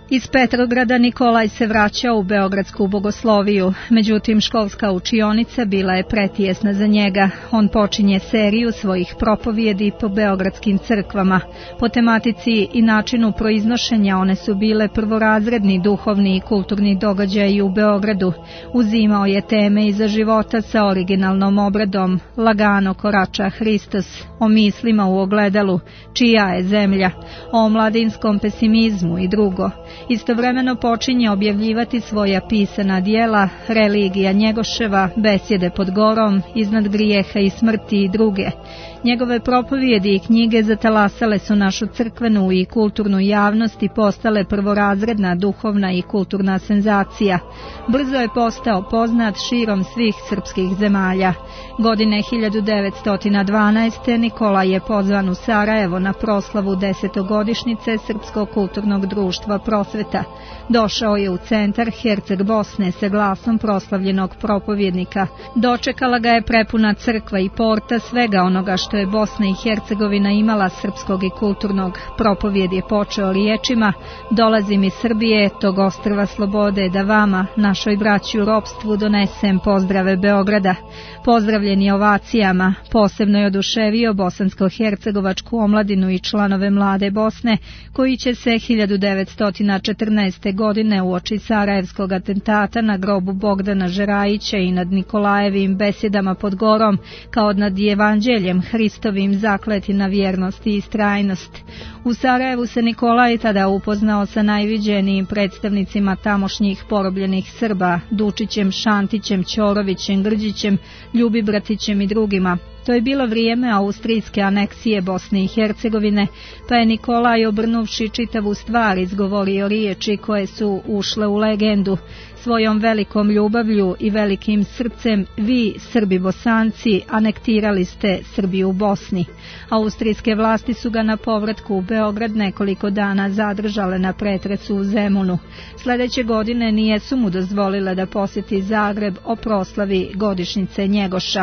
Iz Petrograda Nikolaj se vraćao u Beogradsku bogosloviju, međutim školska učionica bila je pretijesna za njega. On počinje seriju svojih propovjedi po beogradskim crkvama. Po tematici i načinu proiznošenja one su bile prvorazredni duhovni i kulturni događaji u Beogradu. Uzimao je teme iza života sa originalnom obradom, lagano korača Hristos, o mislima u ogledalu, čija je zemlja, o mladinskom pesimizmu i drugo. Istovremeno počinje objavljivati svoja pisana dijela, Religija Njegoševa, Besjede pod gorom, Iznad grijeha i smrti i druge. Njegove propovjedi i knjige zatalasale su našu crkvenu i kulturnu javnost i postale prvorazredna duhovna i kulturna senzacija. Brzo je postao poznat širom svih srpskih zemalja. Godine hiljadu devetsto dvanaeste. Nikolaj je pozvan u Sarajevo na proslavu desetogodišnjice Srpskog kulturnog društva Prosveta. Došao je u centar Herceg Bosne sa glasom proslavljenog propovjednika. Dočekala ga je prepuna crkva i porta svega onoga što je Bosna i Hercegovina imala srpskog i kulturnog. Propovjed je počeo riječima: dolazim iz Srbije, tog ostrva slobode, da vama, našoj braći u ropstvu, donesem pozdrave Beograda. Pozdravljen je ovacijama, posebno je oduševio bosansko-hercegovačku omladinu i članove Mlade Bosne, koji će se hiljadu devetsto četrnaeste. godine uoči sarajevskog atentata na grobu Bogdana Žerajića i nad Nikolajevim besjedama pod gorom, kao nad evanđeljem Hristovim, zakleti na vjernost i istrajnost. U Sarajevu se Nikolaj tada upoznao sa najviđenijim predstavnicima tamošnjih porobljenih Srba, Dučićem, Šantićem, Ćorovićem, Grđićem, Ljubibratićem i drugima. To je bilo vrijeme austrijske aneksije Bosne i Hercegovine, pa je Nikolaj, obrnuvši čitavu stvar, izgovorio riječi koje su ušle u legendu. Svojom velikom ljubavlju i velikim srcem vi, Srbi Bosanci, anektirali ste Srbiju u Bosni. Austrijske vlasti su ga na povratku u Beograd nekoliko dana zadržale na pretresu u Zemunu. Sljedeće godine nijesu mu dozvolile da posjeti Zagreb o proslavi godišnjice Njegoša.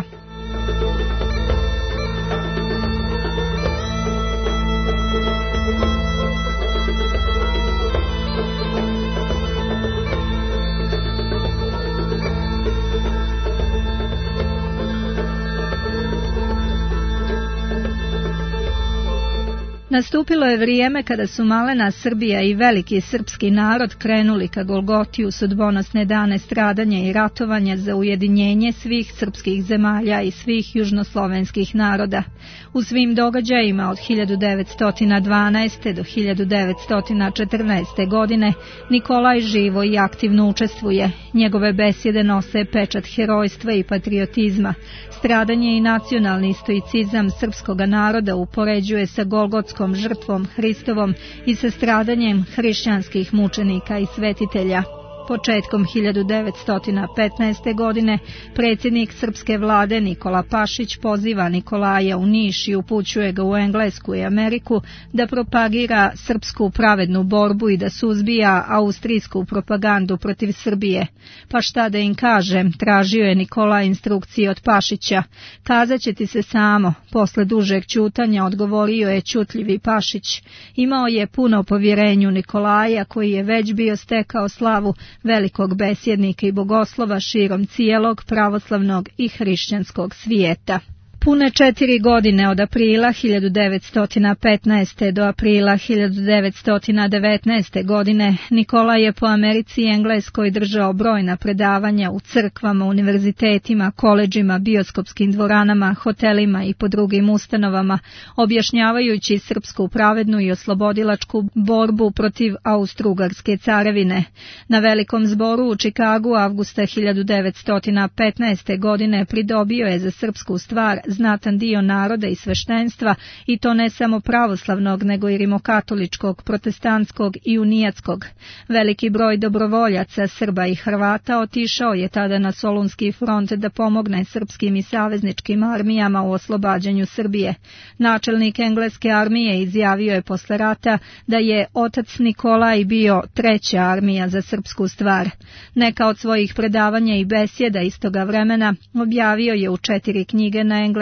Nastupilo je vrijeme kada su malena Srbija i veliki srpski narod krenuli ka Golgoti u sudbonosne dane stradanja i ratovanja za ujedinjenje svih srpskih zemalja i svih južnoslovenskih naroda. U svim događajima od hiljadu devetsto dvanaeste. do hiljadu devetsto četrnaeste. godine Nikolaj živo i aktivno učestvuje. Njegove besjede nose pečat herojstva i patriotizma. Stradanje i nacionalni stoicizam srpskog naroda upoređuje sa golgotskom žrtvom Hristovom i sa stradanjem hrišćanskih mučenika i svetitelja. Početkom hiljadu devetsto petnaeste. godine predsjednik srpske vlade Nikola Pašić poziva Nikolaja u Niš i upućuje ga u Englesku i Ameriku da propagira srpsku pravednu borbu i da suzbija austrijsku propagandu protiv Srbije. Pa šta da im kažem, tražio je Nikola instrukcije od Pašića. Kazat će ti se samo, posle dužeg ćutanja odgovorio je ćutljivi Pašić. Imao je puno povjerenju Nikolaja, koji je već bio stekao slavu velikog besjednika i bogoslova širom cijelog pravoslavnog i hrišćanskog svijeta. Pune četiri godine od aprila hiljadu devetsto petnaeste. do aprila hiljadu devetsto devetnaeste. godine Nikolaj je po Americi i Engleskoj držao brojna predavanja u crkvama, univerzitetima, koledžima, bioskopskim dvoranama, hotelima i po drugim ustanovama, objašnjavajući srpsku pravednu i oslobodilačku borbu protiv Austro-Ugarske carevine. Na velikom zboru u Čikagu avgusta hiljadu devetsto petnaeste. godine pridobio je za srpsku stvar znatan dio naroda i sveštenstva, i to ne samo pravoslavnog, nego i rimokatoličkog, protestantskog i unijatskog. Veliki broj dobrovoljaca, Srba i Hrvata, otišao je tada na Solunski front da pomogne srpskim i savezničkim armijama u oslobađanju Srbije. Načelnik engleske armije izjavio je posle rata da je otac Nikolaj bio treća armija za srpsku stvar. Neka od svojih predavanja i besjeda istoga vremena objavio je u četiri knjige na engleskom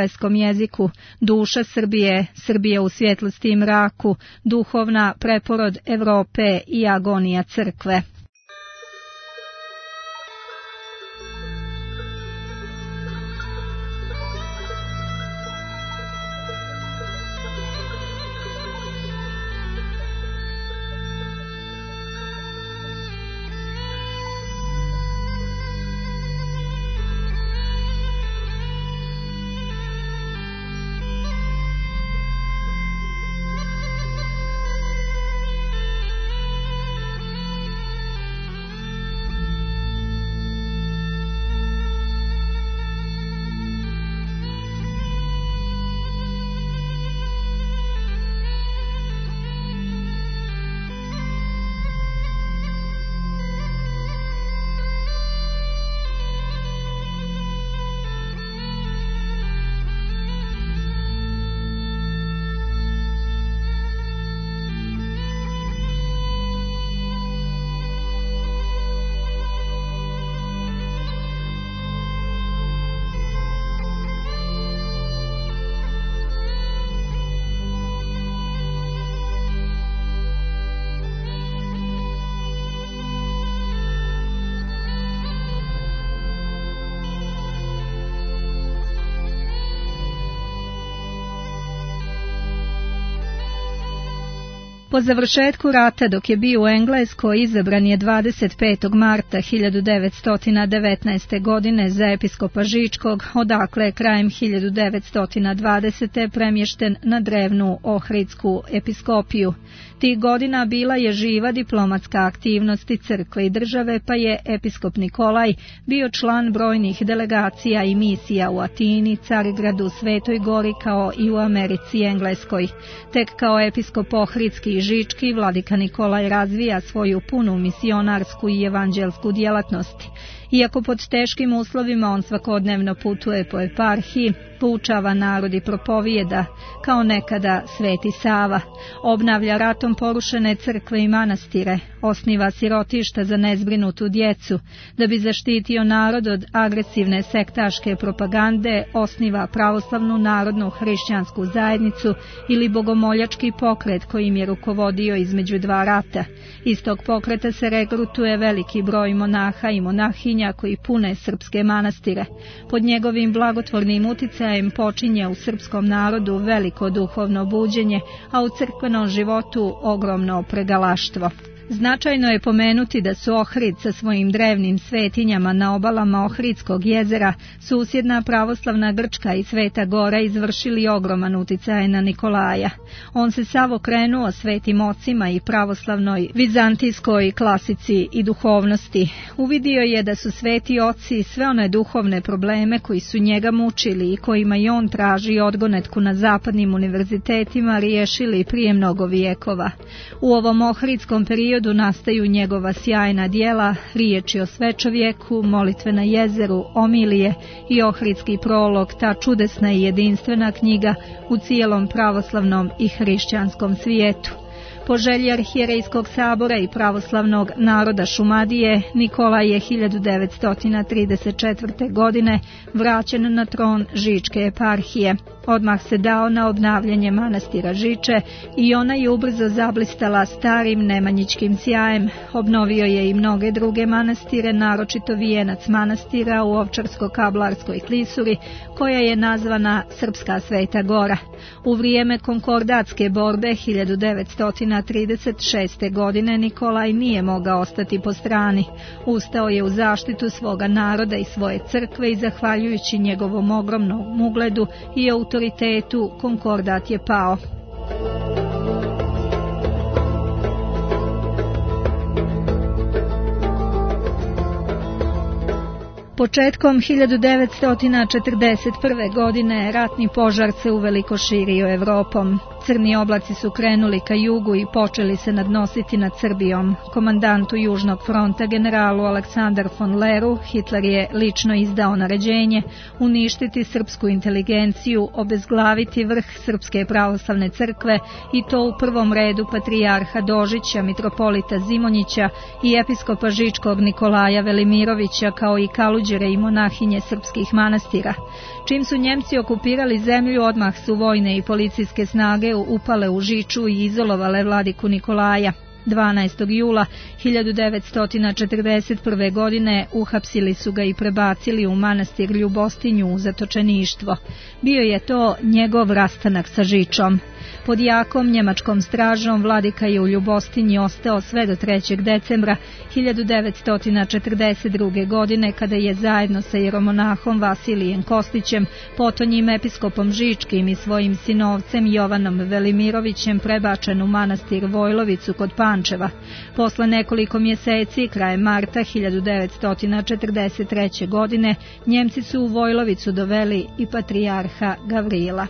engleskom jeziku, duša Srbije, Srbija u svjetlosti i mraku, duhovna preporod Evrope i agonija crkve. Po završetku rata, dok je bio u Engleskoj, izabran je dvadeset petog marta hiljadu devetsto devetnaeste. godine za episkopa Žičkog, odakle je krajem hiljadu devetsto dvadesete. premješten na drevnu Ohridsku episkopiju. Tih godina bila je živa diplomatska aktivnost i crkve i države, pa je episkop Nikolaj bio član brojnih delegacija i misija u Atini, Carigradu, Svetoj Gori, kao i u Americi i Engleskoj. Tek kao episkop Ohridski i Žički, vladika Nikolaj razvija svoju punu misionarsku i evanđelsku djelatnost. Iako pod teškim uslovima on svakodnevno putuje po eparhiji, poučava narod i propovijeda, kao nekada Sveti Sava, obnavlja ratom porušene crkve i manastire, osniva sirotišta za nezbrinutu djecu, da bi zaštitio narod od agresivne sektaške propagande, osniva pravoslavnu narodnu hrišćansku zajednicu ili bogomoljački pokret kojim je rukovodio između dva rata. Iz tog pokreta se regrutuje veliki broj monaha i monahinja koji pune srpske manastire. Pod njegovim blagotvornim uticajem počinje u srpskom narodu veliko duhovno buđenje, a u crkvenom životu ogromno pregalaštvo. Značajno je pomenuti da su Ohrid sa svojim drevnim svetinjama na obalama Ohridskog jezera, susjedna pravoslavna Grčka i Sveta Gora izvršili ogroman uticaj na Nikolaja. On se sav okrenuo svetim ocima i pravoslavnoj vizantijskoj klasici i duhovnosti. Uvidio je da su sveti oci sve one duhovne probleme koji su njega mučili i kojima i on traži odgonetku na zapadnim univerzitetima riješili prije mnogo vijekova. U ovom ohridskom periodu nastaju njegova sjajna djela, riječi o svečovjeku, molitve na jezeru, omilije i ohridski prolog, ta čudesna i jedinstvena knjiga u cijelom pravoslavnom i hrišćanskom svijetu. Po želji arhijerejskog sabora i pravoslavnog naroda Šumadije, Nikolaj je hiljadu devetsto trideset četvrte. godine vraćen na tron Žičke eparhije. Odmah se dao na obnavljanje manastira Žiče i ona je ubrzo zablistala starim nemanjičkim sjajem. Obnovio je i mnoge druge manastire, naročito vijenac manastira u Ovčarsko-Kablarskoj klisuri, koja je nazvana Srpska Sveta Gora. U vrijeme konkordatske borbe hiljadu devetsto trideset šeste. godine Nikolaj nije mogao ostati po strani. Ustao je u zaštitu svoga naroda i svoje crkve i zahvaljujući njegovom ogromnom ugledu i autoritetu konkordat je pao. Početkom hiljadu devetsto četrdeset prve. godine ratni požar se uveliko širio Evropom. Crni oblaci su krenuli ka jugu i počeli se nadnositi nad Srbijom. Komandantu Južnog fronta, generalu Aleksandar von Leru, Hitler je lično izdao naređenje uništiti srpsku inteligenciju, obezglaviti vrh Srpske pravoslavne crkve i to u prvom redu patrijarha Dožića, mitropolita Zimonjića i episkopa Žičkog Nikolaja Velimirovića, kao i kaluđere i monahinje srpskih manastira. Čim su Njemci okupirali zemlju, odmah su vojne i policijske snage upale u Žiču i izolovale vladiku Nikolaja. dvanaestog jula hiljadu devetsto četrdeset prve. godine uhapsili su ga i prebacili u manastir Ljubostinju u zatočeništvo. Bio je to njegov rastanak sa Žičom. Pod jakom njemačkom stražom vladika je u Ljubostinji ostao sve do trećeg decembra hiljadu devetsto četrdeset druge. godine, kada je zajedno sa jeromonahom Vasilijem Kostićem, potonjim episkopom Žičkim i svojim sinovcem Jovanom Velimirovićem prebačen u manastir Vojlovicu kod Pančeva. Posle nekoliko mjeseci, krajem marta hiljadu devetsto četrdeset treće. godine, Njemci su u Vojlovicu doveli i patrijarha Gavrila.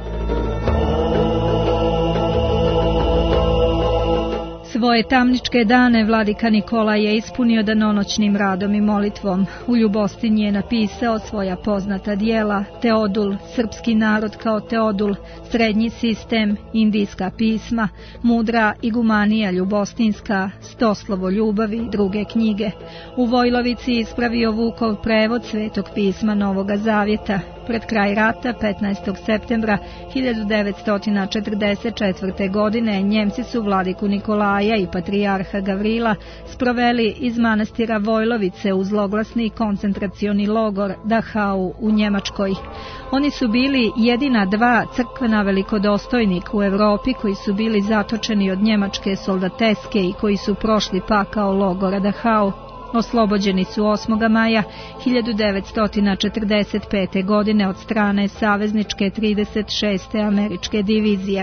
Svoje tamničke dane vladika Nikola je ispunio danonoćnim radom i molitvom. U Ljubostinji je napisao svoja poznata dijela: Teodul, srpski narod kao Teodul, srednji sistem, indijska pisma, mudra igumanija ljubostinska, stoslovo ljubavi i druge knjige. U Vojlovici ispravio Vukov prevod Svetog pisma Novoga Zavjeta. Pred kraj rata, petnaestog septembra hiljadu devetsto četrdeset četvrte. godine, Njemci su vladiku Nikolaja i patrijarha Gavrila sproveli iz manastira Vojlovice u zloglasni koncentracioni logor Dachau u Njemačkoj. Oni su bili jedina dva crkvena velikodostojnika u Europi koji su bili zatočeni od njemačke soldateske i koji su prošli pakao logora Dachau. Oslobođeni su osmog maja hiljadu devetsto četrdeset pete. godine od strane savezničke trideset šeste. američke divizije.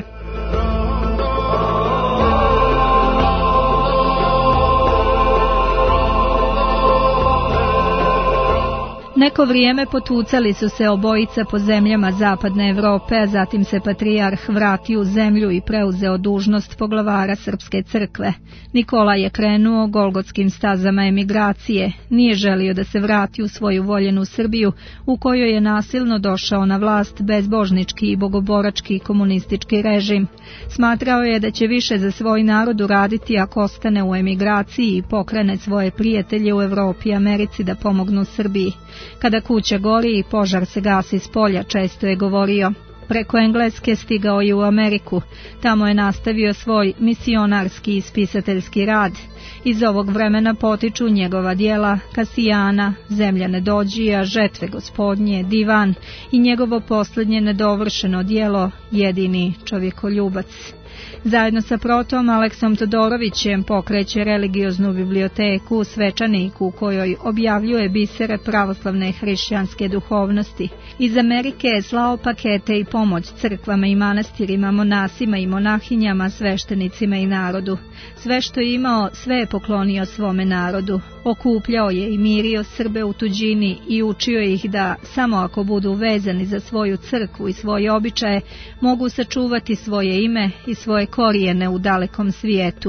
Neko vrijeme potucali su se obojica po zemljama zapadne Evrope, a zatim se patrijarh vratio u zemlju i preuzeo dužnost poglavara Srpske crkve. Nikola je krenuo golgotskim stazama emigracije. Nije želio da se vrati u svoju voljenu Srbiju, u kojoj je nasilno došao na vlast bezbožnički i bogoborački komunistički režim. Smatrao je da će više za svoj narod uraditi ako ostane u emigraciji i pokrene svoje prijatelje u Evropi i Americi da pomognu Srbiji. Kada kuća gori i požar se gasi s polja, često je govorio. Preko Engleske stigao je u Ameriku. Tamo je nastavio svoj misionarski i spisateljski rad. Iz ovog vremena potiču njegova dijela Kasijana, Zemlja nedođija, Žetve gospodnje, Divan i njegovo posljednje nedovršeno dijelo Jedini čovjekoljubac. Zajedno sa protom Aleksom Todorovićem pokreće religioznu biblioteku u Svečaniku u kojoj objavljuje bisere pravoslavne hrišćanske duhovnosti. Iz Amerike je slao pakete i pomoć crkvama i manastirima, monasima i monahinjama, sveštenicima i narodu. Sve što je imao, sve je poklonio svome narodu. Okupljao je i mirio Srbe u tuđini i učio ih da, samo ako budu vezani za svoju crkvu i svoje običaje, mogu sačuvati svoje ime i svoje korijene u dalekom svijetu.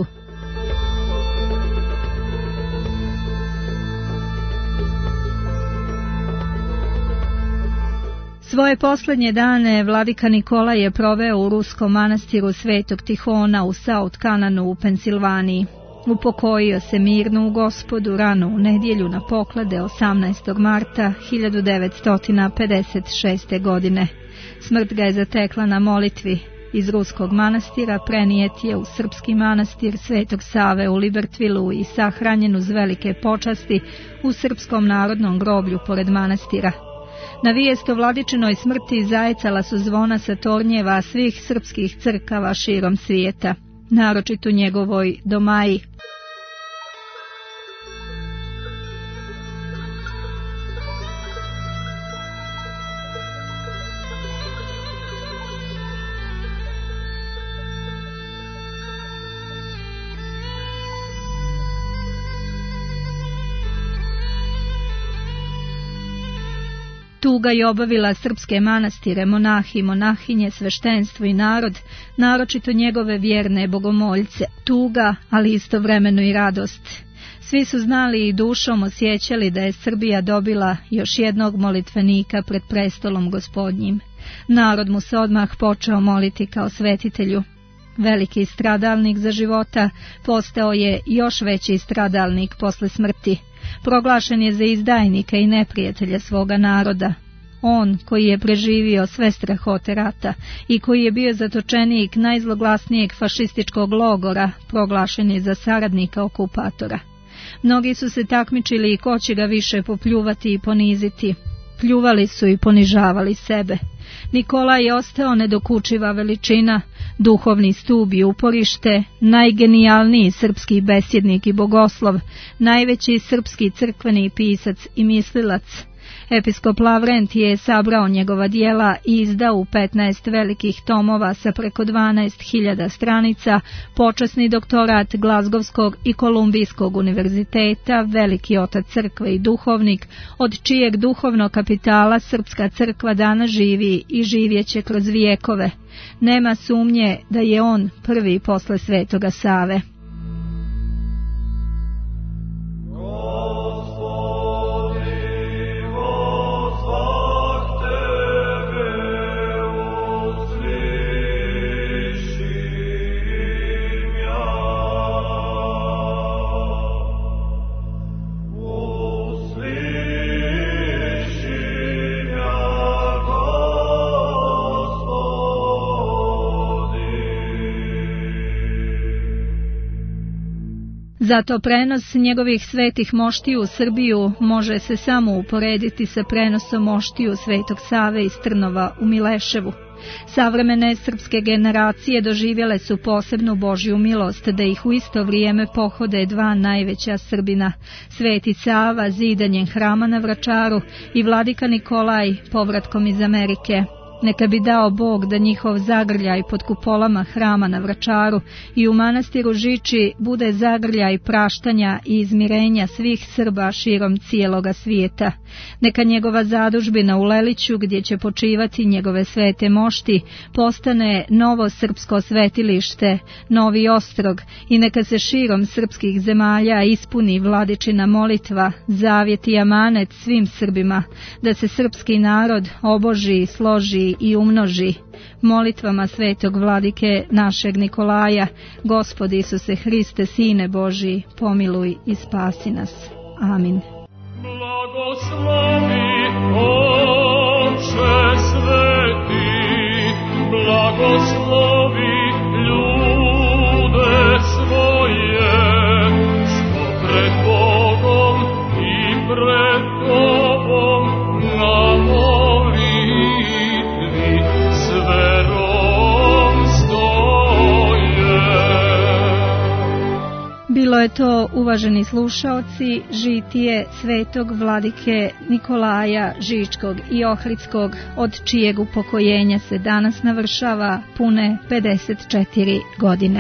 Svoje posljednje dane vladika Nikola je proveo u ruskom manastiru Svetog Tihona u South Cananu u Pensilvaniji. Upokojio se mirno u Gospodu rano u nedjelju na poklade osamnaestog marta hiljadu devetsto pedeset šeste. godine. Smrt ga je zatekla na molitvi. Iz ruskog manastira prenijet je u srpski manastir Svetog Save u Libertvilu i sahranjen uz velike počasti u srpskom narodnom groblju pored manastira. Na vijest o vladičinoj smrti zajecala su zvona sa tornjeva svih srpskih crkava širom svijeta, naročito njegovoj domaji. Tuga je obavila srpske manastire, monahi i monahinje, sveštenstvo i narod, naročito njegove vjerne bogomoljce. Tuga, ali istovremeno i radost. Svi su znali i dušom osjećali da je Srbija dobila još jednog molitvenika pred prestolom Gospodnjim. Narod mu se odmah počeo moliti kao svetitelju. Veliki stradalnik za života postao je još veći stradalnik posle smrti. Proglašen je za izdajnika i neprijatelja svoga naroda. On, koji je preživio sve strahote rata i koji je bio zatočenik najzloglasnijeg fašističkog logora, proglašen je za saradnika okupatora. Mnogi su se takmičili ko će ga više popljuvati i poniziti. Pljuvali su i ponižavali sebe. Nikolaj je ostao nedokučiva veličina, duhovni stub i uporište, najgenijalniji srpski besjednik i bogoslov, najveći srpski crkveni pisac i mislilac. Episkop Lavrent je sabrao njegova dijela i izdao u petnaest velikih tomova sa preko dvanaest hiljada stranica, počasni doktorat Glazgovskog i Kolumbijskog univerziteta, veliki otac crkve i duhovnik, od čijeg duhovnog kapitala srpska crkva danas živi i živjeće kroz vijekove. Nema sumnje da je on prvi posle Svetoga Save. Zato prenos njegovih svetih moštiju u Srbiju može se samo uporediti sa prenosom moštiju Svetog Save iz Trnova u Mileševu. Savremene srpske generacije doživjele su posebnu Božju milost da ih u isto vrijeme pohode dva najveća Srbina, Sveti Sava zidanjem hrama na Vračaru i vladika Nikolaj povratkom iz Amerike. Neka bi dao Bog da njihov zagrljaj pod kupolama hrama na Vračaru i u manastiru Žiči bude zagrljaj praštanja i izmirenja svih Srba širom cijeloga svijeta. Neka njegova zadužbina u Leliću, gdje će počivati njegove svete mošti, postane novo srpsko svetilište, novi ostrog, i neka se širom srpskih zemalja ispuni vladičina molitva, zavjet i amanet svim Srbima, da se srpski narod oboži, složi i umnoži. Molitvama svetog vladike našeg Nikolaja, Gospod Isuse Hriste, Sine Božji, pomiluj i spasi nas. Amin. Blagoslovi, Oče sveti, blagoslovi ljude svoje, što pred Bogom i pred Tobom na molitvi s verom stoje. Bilo je to, uvaženi slušaoci, žitije svetog vladike Nikolaja Žičkog i Ohridskog, od čijeg upokojenja se danas navršava pune pedeset četiri godine.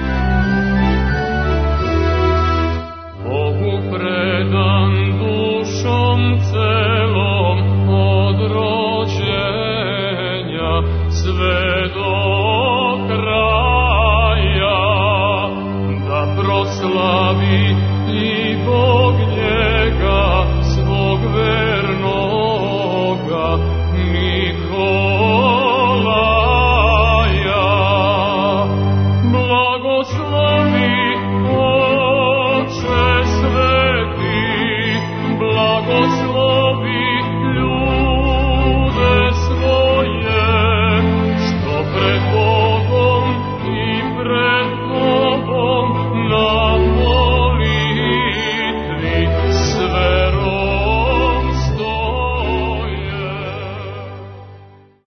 Bogu predan dušom celom od rođenja sve do